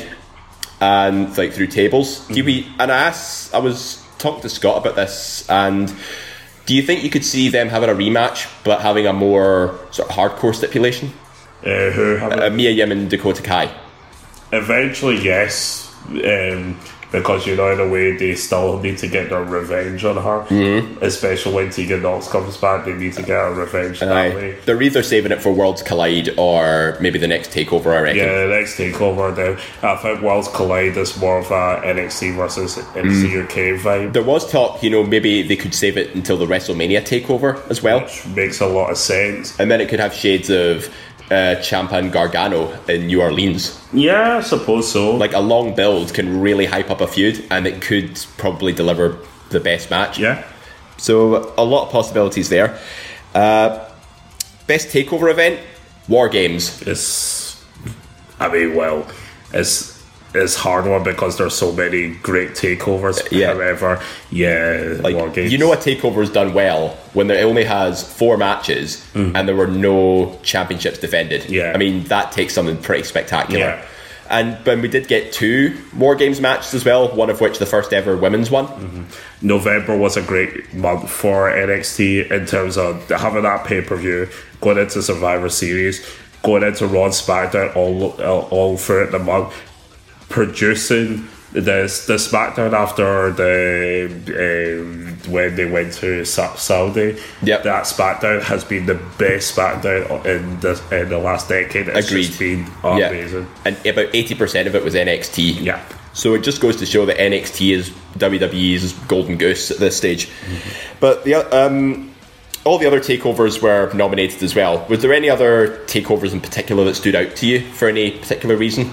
and like through tables. Mm-hmm. Do we? And I asked, I was talking to Scott about this, and do you think you could see them having a rematch, but having a more sort of hardcore stipulation? Uh, who have Uh, Mia Yim and Dakota Kai. Eventually, yes, um, because you know, in a way, they still need to get their revenge on her. Mm-hmm. Especially when Tegan Nox comes back, they need to get her revenge that Aye. way. They're either saving it for Worlds Collide or maybe the next takeover, I reckon. Yeah, the next takeover. Then I think Worlds Collide is more of a N X T versus N X T U K vibe, There was talk, you know, maybe they could save it until the WrestleMania takeover as well. which makes a lot of sense. And then it could have shades of uh, Ciampa and Gargano in New Orleans. Yeah, I suppose so. Like, a long build can really hype up a feud, and it could probably deliver the best match. yeah. So a lot of possibilities there. Uh, best takeover event? War Games. It's, I mean, well, it's it's hard one because there's so many great takeovers. Yeah. However, yeah, Like, War Games. you know, a takeover's done well when it only has four matches and there were no championships defended. Mm. Yeah. I mean, that takes something pretty spectacular. Yeah. And when we did get two War Games matches as well, one of which the first ever women's one. Mm-hmm. November was a great month for N X T in terms of having that pay per view, going into Survivor Series, going into Raw and SmackDown all all, all throughout the month, producing this the SmackDown after the um, when they went to Sa- Saudi. Yep. That SmackDown has been the best SmackDown in the in the last decade. It's Agreed. just been Yeah. amazing. And about eighty percent of it was N X T. Yeah. So it just goes to show that N X T is W W E's golden goose at this stage. Mm-hmm. But the um, all the other takeovers were nominated as well. Was there any other takeovers in particular that stood out to you for any particular reason?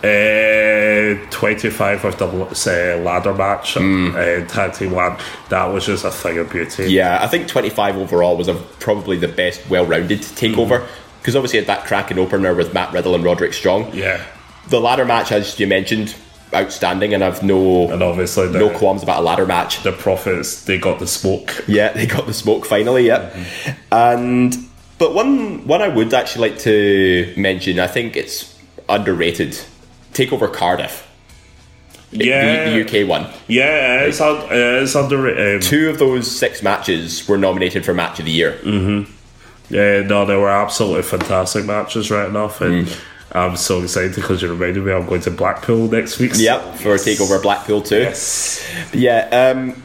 Uh, twenty-five of the uh, ladder match, mm. uh, tag team ladder. That was just a thing of beauty. Yeah, I think twenty-five overall was a, probably the best well-rounded takeover, because mm. obviously it had that cracking opener with Matt Riddle and Roderick Strong. Yeah. The ladder match, as you mentioned, outstanding, and I've no and obviously the, no qualms about a ladder match. The Profits, they got the smoke. Yeah, they got the smoke finally. Yeah, mm-hmm. and but one one I would actually like to mention, I think it's underrated. Takeover Cardiff. Yeah, the, the U K one. Yeah, it's un, it's underrated. Um, Two of those six matches were nominated for Match of the Year. Mm-hmm. Yeah, no, they were absolutely fantastic matches right enough, and mm. I'm so excited because you reminded me I'm going to Blackpool next week. Yep, for yes. Takeover Blackpool too. Yes. Yeah. Um,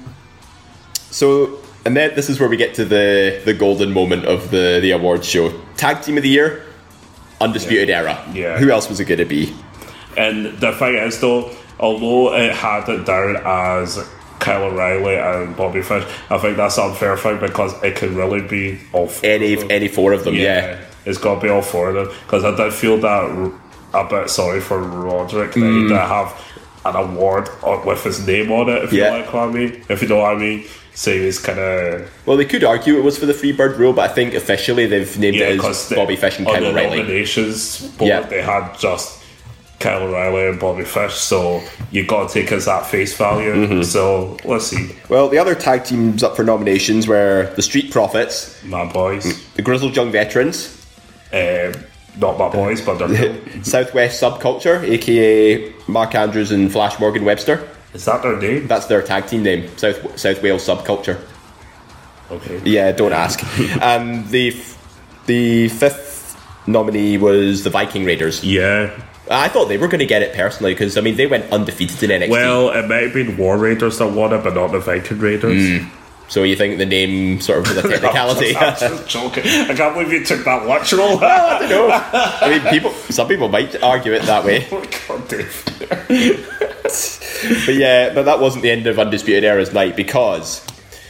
so, and then this is where we get to the the golden moment of the the awards show. Tag Team of the Year, Undisputed yeah. Era. Yeah. Who else was it going to be? And the thing is, though, although it had it down as Kyle O'Reilly and Bobby Fish, I think that's an unfair thing because it could really be all four any of them. any four of them. Yeah, yeah. It's got to be all four of them because I did feel that a bit sorry for Roderick that mm. he did have an award with his name on it. If yeah. you like what I mean, if you know what I mean. So he's kind of. Well, they could argue it was for the Freebird rule, but I think officially they've named yeah, it as Bobby Fish and Kyle O'Reilly. On the O'Reilly. nominations board, yeah. they had just Kyle O'Reilly and Bobby Fish, so you got to take us at face value. Mm-hmm. So let's see. Well, the other tag teams up for nominations were the Street Profits, my boys, the Grizzled Young Veterans, uh, not my boys, but they're Southwest Subculture, aka Mark Andrews and Flash Morgan Webster. Is that their name? That's their tag team name, South South Wales Subculture. Okay. Yeah, don't ask. And the the fifth nominee was the Viking Raiders. Yeah. I thought they were going to get it personally because, I mean, they went undefeated in N X T. Well, it might have been War Raiders that won it, but not the Viking Raiders. Mm. So you think the name sort of was a technicality? I'm just joking. I can't believe you took that literal. I don't know. I mean, people. Some people might argue it that way. Oh God, Dave. But yeah, but that wasn't the end of Undisputed Era's night, because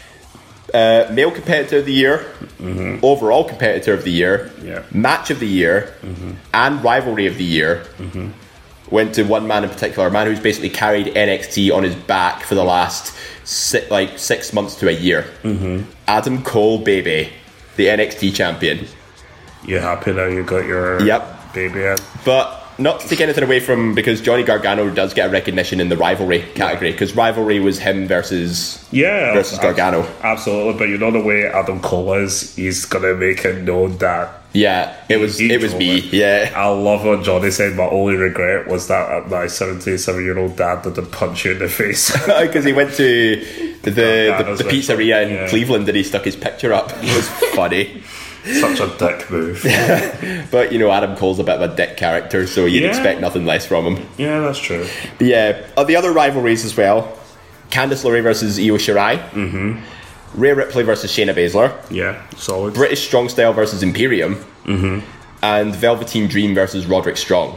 uh, male competitor of the year, mm-hmm. overall competitor of the year, yeah. match of the year, mm-hmm. and rivalry of the year mm-hmm. went to one man in particular, a man who's basically carried N X T on his back for the last six, like six months to a year. Mm-hmm. Adam Cole, baby, the N X T champion. You happy now you got your yep. baby in? But not to take anything away from, because Johnny Gargano does get a recognition in the rivalry category, because yeah. rivalry was him versus yeah versus Gargano. Absolutely, but you know the way Adam Cole is, he's gonna make it known that yeah, it was he, it was me. It. Yeah, I love what Johnny said. My only regret was that my seventy-seven-year-old dad didn't punch you in the face because he went to the the, the pizzeria in yeah. Cleveland and he stuck his picture up. It was funny. Such a dick move. But you know, Adam Cole's a bit of a dick character, so you'd yeah. expect nothing less from him. Yeah, that's true. But yeah, uh, the other rivalries as well: Candice LeRae versus Io Shirai, mm-hmm. Rhea Ripley versus Shayna Baszler, yeah, solid. British Strong Style versus Imperium, mm-hmm. and Velveteen Dream versus Roderick Strong.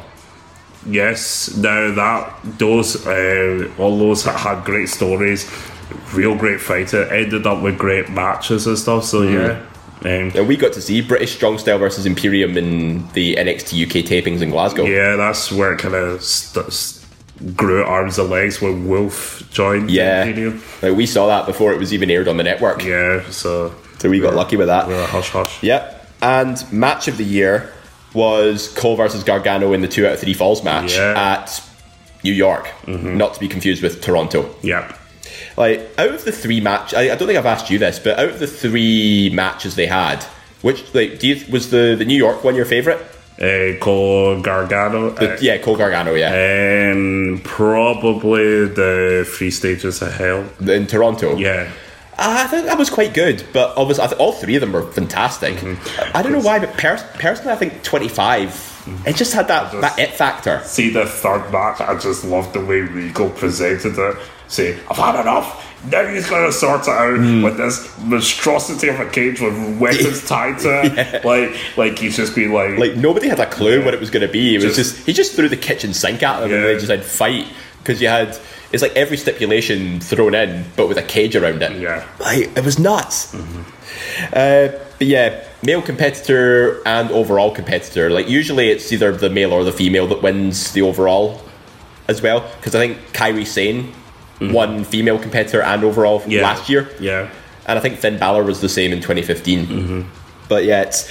Yes, now that those uh, all those had great stories, real great fighter, ended up with great matches and stuff. So mm-hmm. yeah. Um, and we got to see British Strong Style versus Imperium in the N X T U K tapings in Glasgow. Yeah, that's where it kind of st- st- grew at arms and legs when Wolf joined. Yeah, Imperium. Like we saw that before it was even aired on the network. Yeah, so so we got lucky with that. We were hush hush. Yep. And match of the year was Cole versus Gargano in the two out of three falls match yeah. at New York, mm-hmm. not to be confused with Toronto. Yep. Like, out of the three match, I, I don't think I've asked you this, but out of the three matches they had, which like do you was the, the New York one your favourite? Uh, Cole Gargano. The, uh, yeah, Cole Gargano. Yeah. Um, probably the Three Stages of Hell in Toronto. Yeah. Uh, I think that was quite good, but obviously I th- all three of them were fantastic. Mm-hmm. I don't know why, but pers- personally, I think twenty-five. Mm-hmm. It just had that, just that it factor. See the third match, I just loved the way Regal presented it. Say, I've had enough. Now he's going to sort it out mm. with this monstrosity of a cage with weapons tied to it. Yeah. Like, like he's just been like, like nobody had a clue yeah. what it was going to be. It was just, just he just threw the kitchen sink at them yeah. and they just had fight because you had. It's like every stipulation thrown in, but with a cage around it. Yeah, like, it was nuts. Mm-hmm. Uh, but yeah, male competitor and overall competitor. Like usually, it's either the male or the female that wins the overall, as well. Because I think Kairi Sane mm-hmm. won female competitor and overall yeah. last year. Yeah, and I think Finn Balor was the same in twenty fifteen. Mm-hmm. But yeah, it's.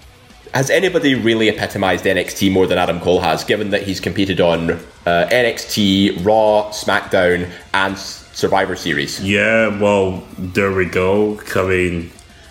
Has anybody really epitomised N X T more than Adam Cole has, given that he's competed on uh, N X T, Raw, SmackDown, and Survivor Series? Yeah, well, there we go. I mean,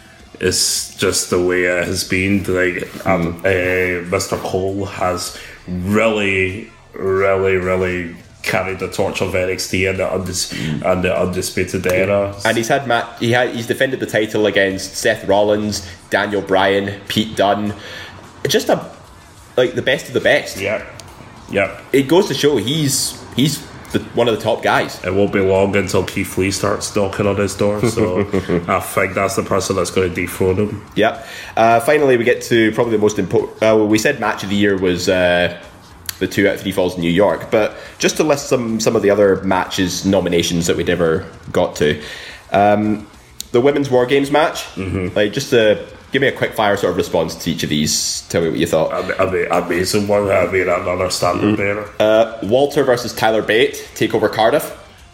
it's just the way it has been. Like, um, uh, Mister Cole has really, really, really carried the torch of N X T and the, undis- mm. and the Undisputed Era. And he's had Matt, he had he's defended the title against Seth Rollins, Daniel Bryan, Pete Dunne. Just a like the best of the best. Yeah, yeah. It goes to show he's he's the, one of the top guys. It won't be long until Keith Lee starts knocking on his door. So I think that's the person that's going to dethrone him. Yeah. Uh, finally, we get to probably the most important. Uh, we said match of the year was. Uh, the two out of three falls in New York, but just to list some some of the other matches nominations that we never got to, um, the women's War Games match, mm-hmm. like just to give me a quick fire sort of response to each of these. Tell me what you thought. I mean, amazing one. I mean, another standard mm-hmm. bearer. Uh, Walter versus Tyler Bate, Takeover Cardiff.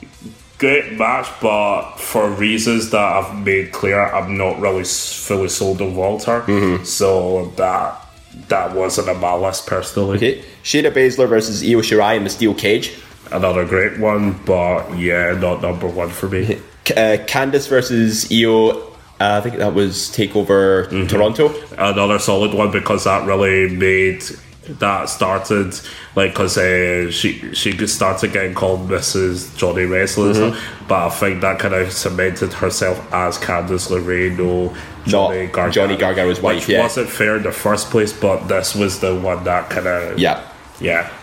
Great match, but for reasons that I've made clear, I'm not really fully sold on Walter, mm-hmm. so that. That wasn't on my list personally. Okay. Shayna Baszler versus Io Shirai in the steel cage. Another great one, but yeah, not number one for me. Uh, Candice versus Io. Uh, I think that was Takeover mm-hmm. Toronto. Another solid one because that really made that started like because uh, she she started getting called Missus Johnny Wrestling, mm-hmm. but I think that kind of cemented herself as Candice LeRae, no Johnny Not Gargano, Johnny Gargano's wife, which yeah. wasn't fair in the first place, but this was the one that kind of yeah yeah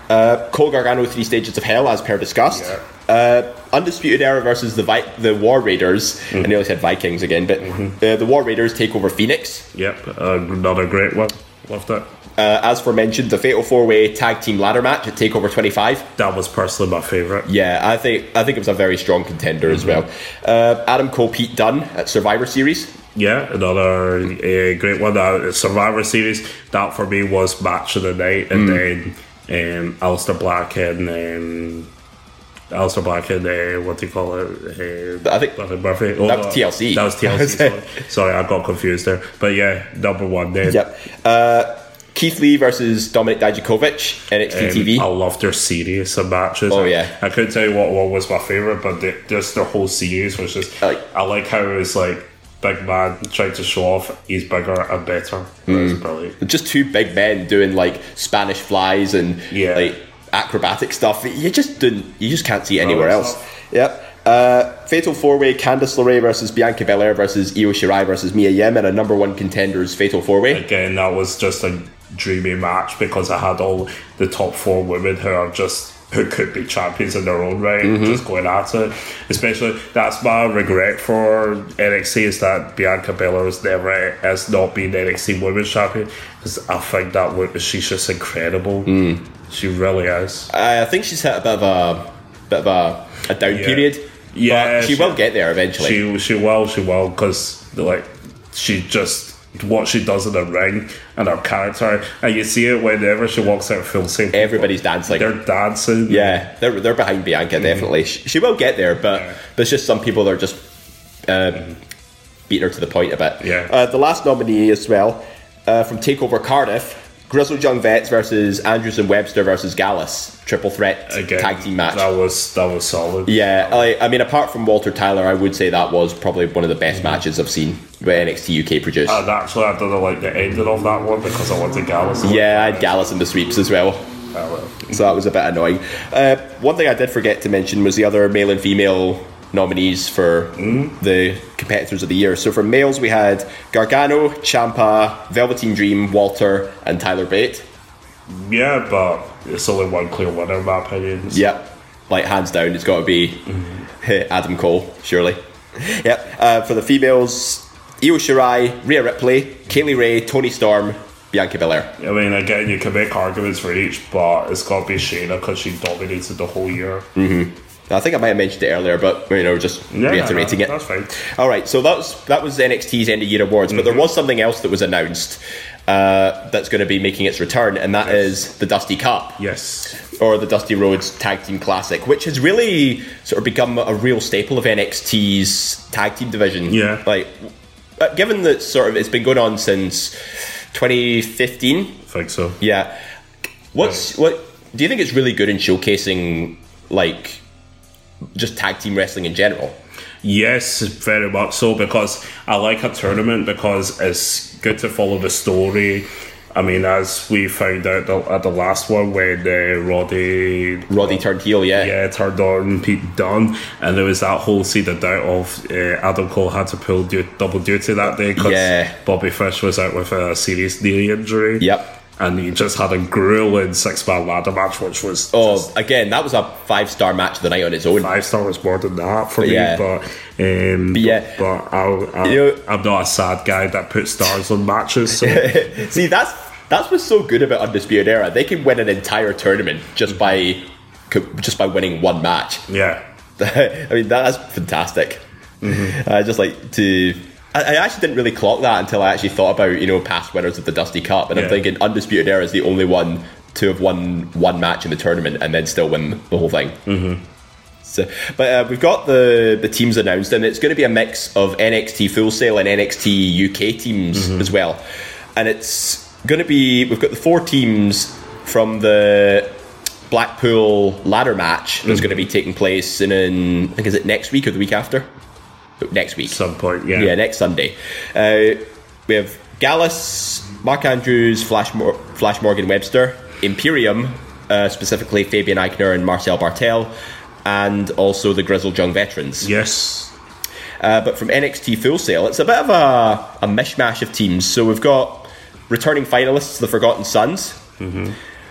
Uh, Cole Gargano, Three Stages of Hell, as per discussed. Yeah. Uh, Undisputed Era versus the Vi- the War Raiders. Mm-hmm. I nearly said Vikings again, but mm-hmm. uh, the War Raiders take over Phoenix. Yep, uh, another great one. Loved it. Uh, as forementioned, the Fatal Four Way Tag Team Ladder Match at Takeover twenty-five. That was personally my favourite. Yeah, I think I think it was a very strong contender mm-hmm. as well. Uh, Adam Cole, Pete Dunne at Survivor Series. Yeah, another uh, great one. Uh, Survivor Series, that for me was match of the night. And mm. then um, Aleister Black and um, Aleister Black and uh, what do you call it? Uh, I think Murphy. Oh, that was T L C. That was T L C. sorry. sorry, I got confused there. But yeah, number one then. Yep. Uh, Keith Lee versus Dominik Dijakovic, N X T um, T V. I loved their series of matches. Oh yeah. I, I couldn't tell you what one was my favourite, but the, just their whole series was just. I like, I like how it was like. Big man trying to show off he's bigger and better. Mm. That's brilliant. Just two big men doing like Spanish flies and yeah. like acrobatic stuff. You just didn't. You just can't see it anywhere else. Stuff. Yep. Uh, Fatal Four Way: Candice LeRae versus Bianca Belair versus Io Shirai versus Mia Yim, and a number one contenders Fatal Four Way. Again, that was just a dreamy match because I had all the top four women who are just. Who could be champions in their own right, mm-hmm. just going at it. Especially, that's my regret for N X T is that Bianca Belair has never has not been N X T Women's Champion because I think that would, she's just incredible. Mm. She really is. I think she's hit a bit of a bit of a, a down yeah. period. Yeah, but she, she will get there eventually. She she will, she will, because like she just. What she does in the ring and her character, and you see it whenever she walks out full safe. Everybody's dancing. They're dancing. Yeah, they're they're behind Bianca mm-hmm. definitely. She, she will get there, but yeah. there's just some people that are just uh, mm-hmm. beating her to the point a bit. Yeah. Uh, the last nominee as well uh, from Takeover Cardiff. Grizzled Young Vets versus Andrews and Webster versus Gallus, triple threat Again, tag team match. That was that was solid. Yeah, I, I mean, apart from Walter Tyler, I would say that was probably one of the best mm-hmm. matches I've seen with N X T U K produced. And actually, I didn't like the ending of that one because I wanted Gallus. Yeah, I had Gallus in the sweeps as well. Oh, well. So that was a bit annoying. Uh, one thing I did forget to mention was the other male and female nominees for mm. the competitors of the year. So for males, we had Gargano, Ciampa, Velveteen Dream, Walter, and Tyler Bate. Yeah, but it's only one clear winner in my opinion. So. Yep, like hands down, it's got to be mm-hmm. Adam Cole, surely. Yep. Uh, for the females, Io Shirai, Rhea Ripley, Kaylee Ray, Toni Storm, Bianca Belair. I mean, again, you can make arguments for each, but it's got to be Shayna because she dominated the whole year. Mm-hmm. I think I might have mentioned it earlier, but you know, just yeah, reiterating no, it. That's fine. All right, so that was that was N X T's end of year awards, mm-hmm. but there was something else that was announced uh, that's going to be making its return, and that yes. is the Dusty Cup. Yes. Or the Dusty Rhodes Tag Team Classic, which has really sort of become a real staple of N X T's tag team division. Yeah. Like, given that sort of it's been going on since twenty fifteen. I think so. Yeah. What's yeah. what? Do you think it's really good in showcasing like? Just tag team wrestling in general? Yes, very much so, because I like a tournament because it's good to follow the story. I mean, as we found out the, at the last one when uh, Roddy Roddy turned heel, yeah, yeah, turned on Pete Dunne, and there was that whole scene of doubt of uh, Adam Cole had to pull du- double duty that day because yeah. Bobby Fish was out with a serious knee injury. Yep. And he just had a grueling six-man ladder match, which was... Oh, again, that was a five-star match of the night on its own. Five-star was more than that for yeah. me, but... Um, but yeah. But I, I, you know, I'm not a sad guy that puts stars on matches, so... See, that's that's what's so good about Undisputed Era. They can win an entire tournament just by just by winning one match. Yeah. I mean, that's fantastic. Mm-hmm. I just like to... I actually didn't really clock that until I actually thought about, you know, past winners of the Dusty Cup, and yeah. I'm thinking Undisputed Era is the only one to have won one match in the tournament and then still win the whole thing. Mm-hmm. So, but uh, we've got the, the teams announced, and it's going to be a mix of N X T Full Sail and N X T U K teams mm-hmm. as well. And it's going to be, we've got the four teams from the Blackpool ladder match that's mm-hmm. going to be taking place in, in, I think, is it next week or the week after? Next week. Some point, yeah. Yeah, next Sunday. Uh, we have Gallus, Mark Andrews, Flash, Mor- Flash Morgan Webster, Imperium, uh, specifically Fabian Eichner and Marcel Bartel, and also the Grizzled Young Veterans. Yes. Uh, but from N X T Full Sail, it's a bit of a, a mishmash of teams. So we've got returning finalists, the Forgotten Sons. Mm-hmm.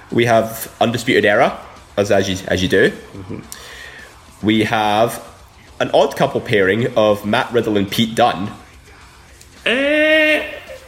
We have Undisputed Era, as as you as you do. Mm-hmm. We have an odd couple pairing of Matt Riddle and Pete Dunne. Eh,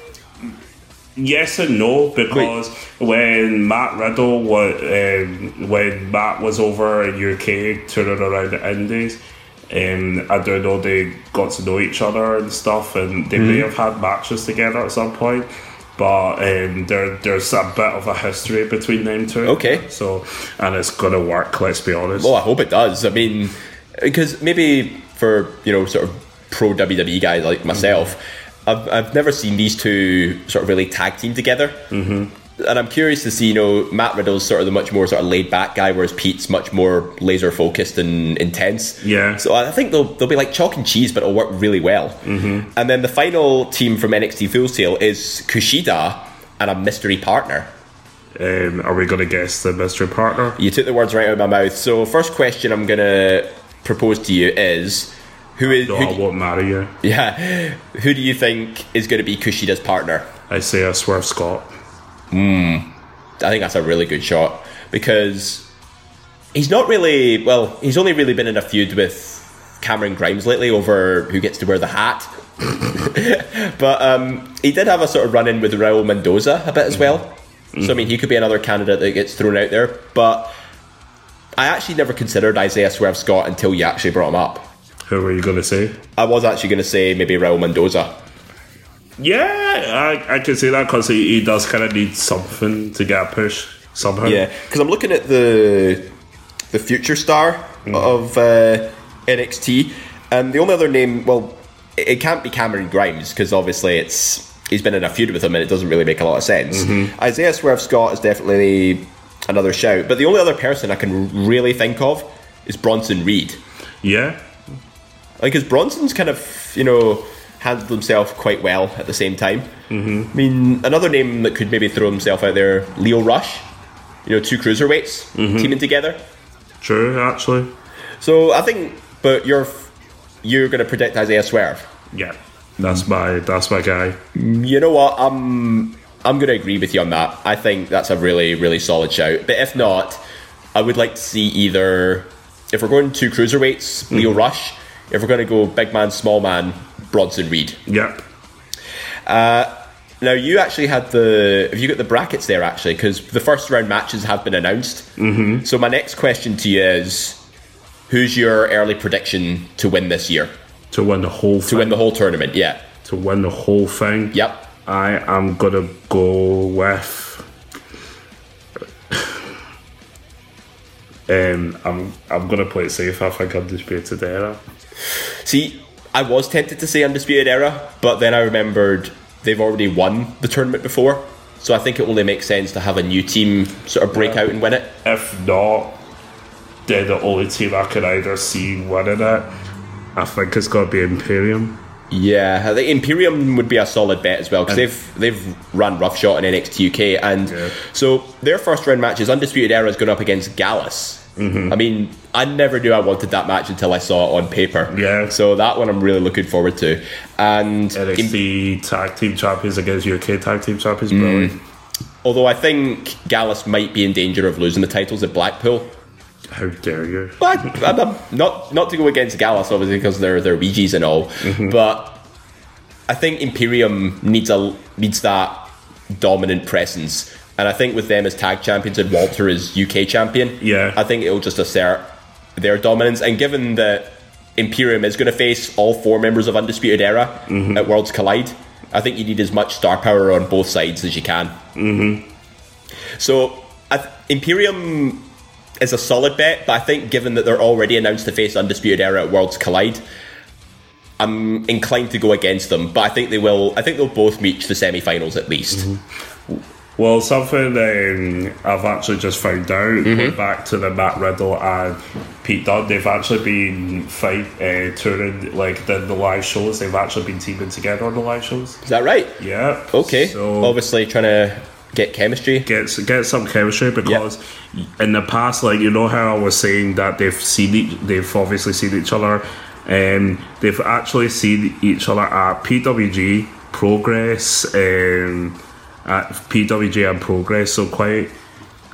yes and no, because Wait. when Matt Riddle was um, when Matt was over in U K touring around the Indies, um, I don't know, they got to know each other and stuff, and they mm. may have had matches together at some point. But um, there, there's a bit of a history between them two. Okay. So, and it's gonna work. Let's be honest. Well, I hope it does. I mean, because maybe for, you know, sort of pro W W E guys like myself, mm-hmm. I've I've never seen these two sort of really tag team together. Mm-hmm. And I'm curious to see, you know, Matt Riddle's sort of the much more sort of laid back guy, whereas Pete's much more laser focused and intense. Yeah. So I think they'll they'll be like chalk and cheese, but it'll work really well. Mm-hmm. And then the final team from N X T Full Sail is Kushida and a mystery partner. Um, are we going to guess the mystery partner? You took the words right out of my mouth. So first question I'm going to propose to you is, who is? No, who I won't marry you. Yeah. Who do you think is going to be Kushida's partner? Isaiah Swerve Scott. Hmm. I think that's a really good shot, because he's not really, well, he's only really been in a feud with Cameron Grimes lately over who gets to wear the hat. But um, he did have a sort of run in with Raul Mendoza a bit as well. Mm-hmm. So I mean, he could be another candidate that gets thrown out there. But I actually never considered Isaiah Swerve Scott until you actually brought him up. Who were you going to say? I was actually going to say maybe Raul Mendoza. Yeah, I, I can see that, because he, he does kind of need something to get a push somehow. Yeah, because I'm looking at the the future star mm. of uh, N X T, and the only other name, well, it, it can't be Cameron Grimes, because obviously it's he's been in a feud with him and it doesn't really make a lot of sense. Mm-hmm. Isaiah Swerve Scott is definitely another shout, but the only other person I can really think of is Bronson Reed. Yeah. Like, because Bronson's kind of, you know, handled himself quite well at the same time. Mm-hmm. I mean, another name that could maybe throw himself out there, Leo Rush. You know, two cruiserweights mm-hmm. teaming together. True, actually. So I think, but you're you're going to predict Isaiah Swerve. Yeah, that's my that's my guy. You know what? I'm I'm going to agree with you on that. I think that's a really really solid shout. But if not, I would like to see either, if we're going two cruiserweights, mm-hmm. Leo Rush. If we're going to go big man, small man, Bronson Reed. Yep. Uh, now, you actually had the... Have you got the brackets there, actually? Because the first round matches have been announced. Mm-hmm. So my next question to you is, who's your early prediction to win this year? To win the whole thing? To win the whole tournament, yeah. To win the whole thing? Yep. I am going to go with... um, I'm I'm going to play it safe. I think Undisputed Era. See, I was tempted to say Undisputed Era, but then I remembered they've already won the tournament before, so I think it only makes sense to have a new team sort of break yeah. out and win it. If not, they're the only team I could either see winning it. I think it's got to be Imperium. Yeah, I think Imperium would be a solid bet as well, because they've they've run roughshod in N X T U K, and yeah. so their first round match is Undisputed Era is going up against Gallus. Mm-hmm. I mean, I never knew I wanted that match until I saw it on paper. Yeah. So that one I'm really looking forward to. And N X T in, tag team champions against U K tag team champions, brilliant. Mm, although I think Gallus might be in danger of losing the titles at Blackpool. How dare you? Well, I, I'm, I'm not not to go against Gallus, obviously, because they're they're Ouija's and all. Mm-hmm. But I think Imperium needs a needs that dominant presence. And I think with them as tag champions and Walter as U K champion, yeah, I think it'll just assert their dominance. And given that Imperium is going to face all four members of Undisputed Era mm-hmm. at Worlds Collide, I think you need as much star power on both sides as you can. Mm-hmm. So I th- Imperium is a solid bet, but I think given that they're already announced to face Undisputed Era at Worlds Collide, I'm inclined to go against them. But I think they will. I think they'll both reach the semi-finals at least. Mm-hmm. Well, something um, I've actually just found out, mm-hmm. going back to the Matt Riddle and Pete Dunne, they've actually been fight, uh, touring, like the, the live shows, they've actually been teaming together on the live shows. Is that right? Yeah. Okay. So obviously trying to get chemistry. Get, get some chemistry, because yep. in the past, like, you know how I was saying that they've seen each, they've obviously seen each other, and um, they've actually seen each other at P W G, Progress, um, at P W G and Progress, so quite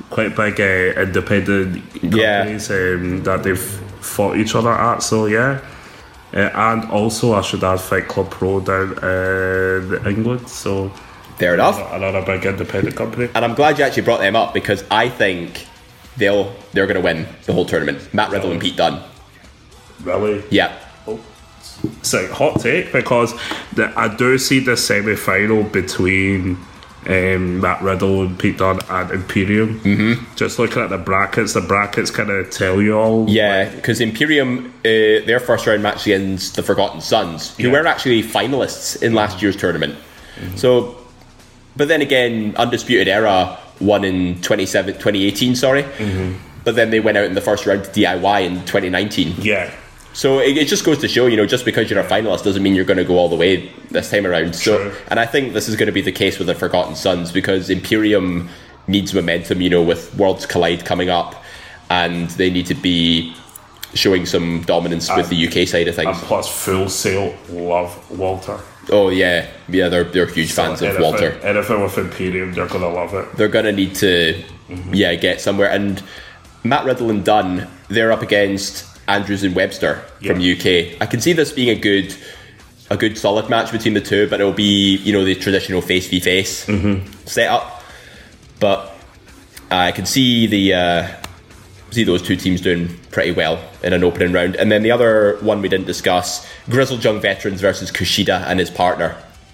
quite big uh, independent companies Yeah. um, that they've fought each other at. So yeah, uh, and also I should add Fight Club Pro down in England. So Fair enough. another big independent company. And I'm glad you actually brought them up because I think they'll they're going to win the whole tournament. Matt Riddle and Pete Dunne. Really? Yeah. Oh. It's a hot take because the, I do see the semi-final between um, Matt Riddle and Pete Dunne and Imperium. Mm-hmm. Just looking at the brackets, the brackets kind of tell you all. Yeah, because Imperium, uh, their first round match against the Forgotten Sons, who Yeah. were actually finalists in last year's tournament. Mm-hmm. So, but then again, Undisputed Era won in twenty eighteen, sorry. Mm-hmm. But then they went out in the first round to D I Y in twenty nineteen. Yeah. So it, it just goes to show, you know, just because you're a finalist doesn't mean you're going to go all the way this time around. So, True. and I think this is going to be the case with the Forgotten Sons because Imperium needs momentum, you know, with Worlds Collide coming up, and they need to be showing some dominance with the U K side of And things. plus, Full Sail love Walter. Oh yeah, yeah, they're they're huge fans So of anything- Walter. Anything with Imperium, they're going to love it. They're going to need to, yeah, get somewhere. And Matt Riddle and Dunn, they're up against Andrews and Webster from Yeah. U K. I can see this being a good, a good solid match between the two, but it'll be, you know, the traditional face v face setup. But I can see the uh, see those two teams doing pretty well in an opening round. And then the other one we didn't discuss: Grizzled Young Veterans versus Kushida and his partner.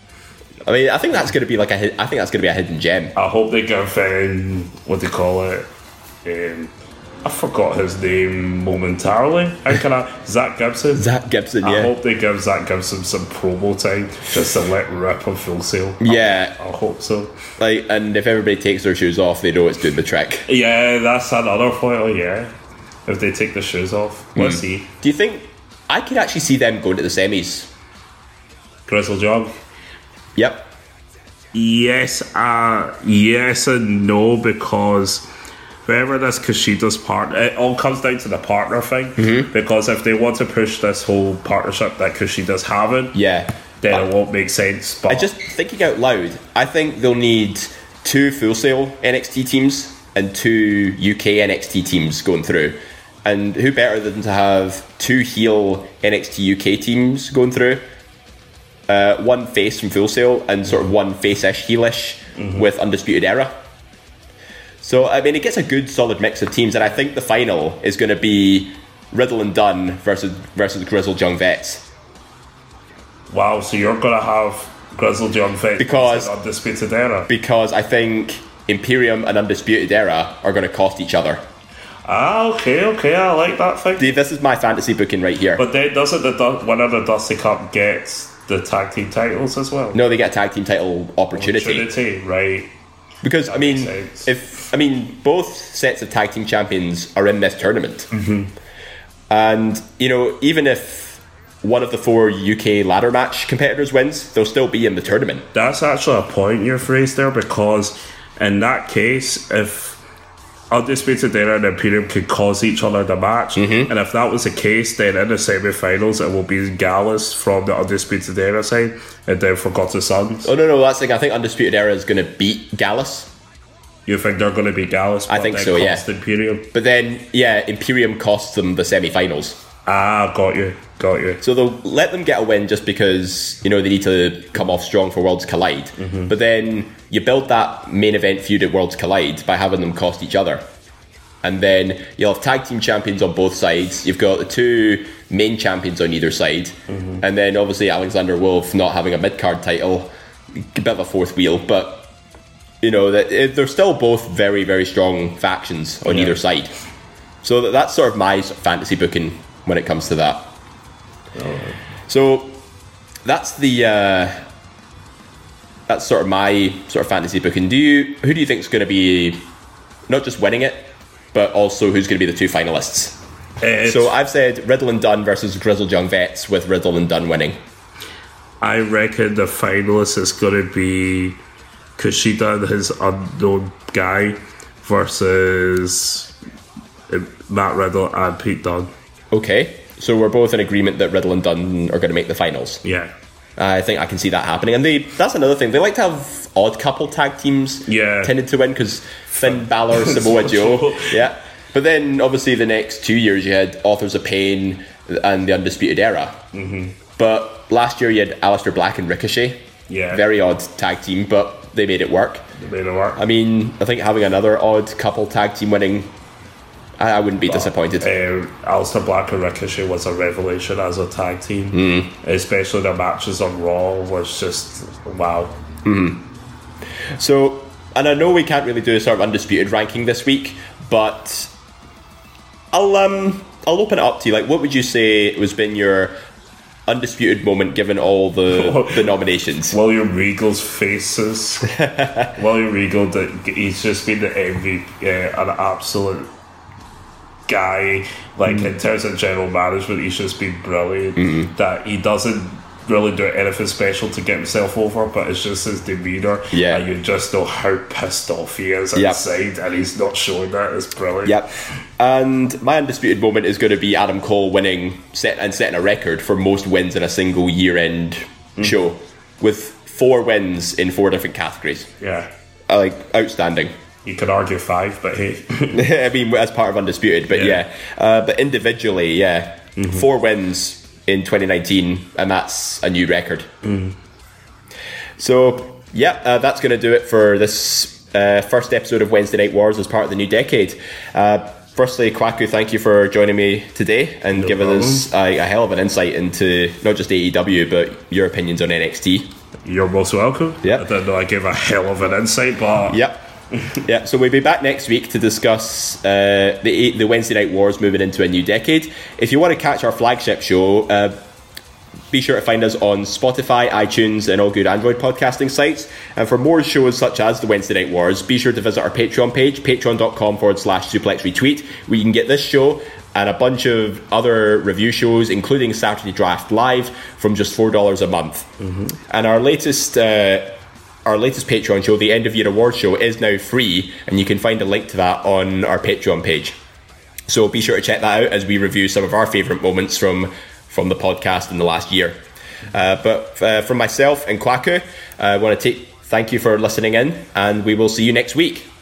I mean, I think that's going to be like a, hi- I think that's going to be a hidden gem. I hope they give um, what they call it. Um, I forgot his name momentarily. How can I? Zach Gibson. Zach Gibson, I yeah. hope they give Zach Gibson some promo time just to let rip on Full Sail. Yeah. I, I hope so. Like, and if everybody takes their shoes off, they know it's doing the trick. Yeah, that's another point. Oh yeah, if they take the shoes off, let's Hmm. see. Do you think I could actually see them going to the semis? Grizzled Young. Yep. Yes, uh, yes and no, because whoever this Kushida's partner, it all comes down to the partner thing. Mm-hmm. Because if they want to push this whole partnership that Kushida's having, Yeah. then But it won't make sense. But I just thinking out loud, I think they'll need two Full Sail N X T teams and two U K N X T teams going through. And who better than to have two heel N X T U K teams going through? Uh, one face from Full Sail and sort of one face-ish, heelish Mm-hmm. with Undisputed Era. So, I mean, it gets a good solid mix of teams, and I think the final is going to be Riddle and Dunn versus versus Grizzled Young Vets. wow, so you're gonna have Grizzled Young Vets Because- versus Undisputed Era. Because I think Imperium and Undisputed Era are going to cost each other. Ah, okay, okay, I like that thing. Dave, this is my fantasy booking right here. But then doesn't the Du- winner of the Dusty Cup get the tag team titles as well? No, they get a tag team title opportunity. Opportunity, right? Because, I mean, makes sense. if I mean, both sets of tag team champions are in this tournament. Mm-hmm. And, you know, even if one of the four U K ladder match competitors wins, they'll still be in the tournament. That's actually a point you've raised there, because in that case, if Undisputed Era and Imperium could cause each other the match, Mm-hmm. and if that was the case, then in the semi-finals it will be Gallus from the Undisputed Era side, and then Forgotten Sons. Oh, no, no, that's like, I think Undisputed Era is going to beat Gallus. You think they're going to be Gallus? I but think then so, yeah. cost Imperium. But then, yeah, Imperium costs them the semi finals. Ah, got you, got you. So they'll let them get a win just because, you know, they need to come off strong for Worlds Collide. Mm-hmm. But then you build that main event feud at Worlds Collide by having them cost each other. And then you'll have tag team champions on both sides. You've got the two main champions on either side. Mm-hmm. And then obviously Alexander Wolf not having a mid-card title. A bit of a fourth wheel. But, you know, that they're still both very, very strong factions on Yeah. either side. So that's sort of my fantasy booking when it comes to that. So that's the uh, that's sort of my sort of fantasy booking. Do you who do you think is going to be not just winning it, but also who's going to be the two finalists? It's- So I've said Riddle and Dunn versus Grizzled Young Vets, with Riddle and Dunn winning. I reckon the finalist is going to be Kushida and his unknown guy versus uh, Matt Riddle and Pete Dunne. Okay, so we're both in agreement that Riddle and Dunn are going to make the finals. Yeah. I think I can see that happening, and they—that's another thing. They like to have odd couple tag teams yeah. tended to win, because Finn Balor, Samoa Joe. Yeah. But then, obviously, the next two years you had Authors of Pain and the Undisputed Era. Mm-hmm. But last year you had Aleister Black and Ricochet. Yeah. Very odd tag team, but they made it work. They made it work. I mean, I think having another odd couple tag team winning, I, I wouldn't be but, disappointed. Uh, Aleister Black and Ricochet was a revelation as a tag team. Mm. Especially their matches on Raw was just wow. Mm. So, and I know we can't really do a sort of undisputed ranking this week, but I'll um I'll open it up to you. Like, what would you say has been your undisputed moment given all the the nominations? William Regal's faces. William Regal, he's just been the M V P, uh, an absolute guy. Like mm. in terms of general management, he's just been brilliant. Mm-hmm. That he doesn't really do anything special to get himself over, but it's just his demeanour. Yeah, and you just know how pissed off he is yep. inside, and he's not showing that. It's brilliant. Yep. And my undisputed moment is going to be Adam Cole winning set and setting a record for most wins in a single year-end mm. show, with four wins in four different categories. Yeah, uh, like outstanding. You could argue five, but hey, I mean, as part of undisputed, but yeah, yeah. Uh, but individually, yeah, mm-hmm. four wins in twenty nineteen, and that's a new record. Mm. So yeah, uh, that's going to do it for this uh, first episode of Wednesday Night Wars as part of the new decade. Uh, firstly, Kwaku, thank you for joining me today and no giving problem. us a, a hell of an insight into not just A E W but your opinions on N X T. You're most welcome. Yeah, I don't know I gave a hell of an insight, but yep. Yeah, so we'll be back next week to discuss uh, the the Wednesday Night Wars moving into a new decade. If you want to catch our flagship show, uh, be sure to find us on Spotify, iTunes, and all good Android podcasting sites. And for more shows such as the Wednesday Night Wars, be sure to visit our Patreon page, patreon.com forward slash suplex retweet, where you can get this show and a bunch of other review shows, including Saturday Draft Live, from just four dollars a month. Mm-hmm. And our latest... Uh, Our latest Patreon show, the End of Year Award Show, is now free, and you can find a link to that on our Patreon page. So be sure to check that out as we review some of our favourite moments from, from the podcast in the last year. Uh, but uh, from myself and Kwaku, I want to take thank you for listening in, and we will see you next week.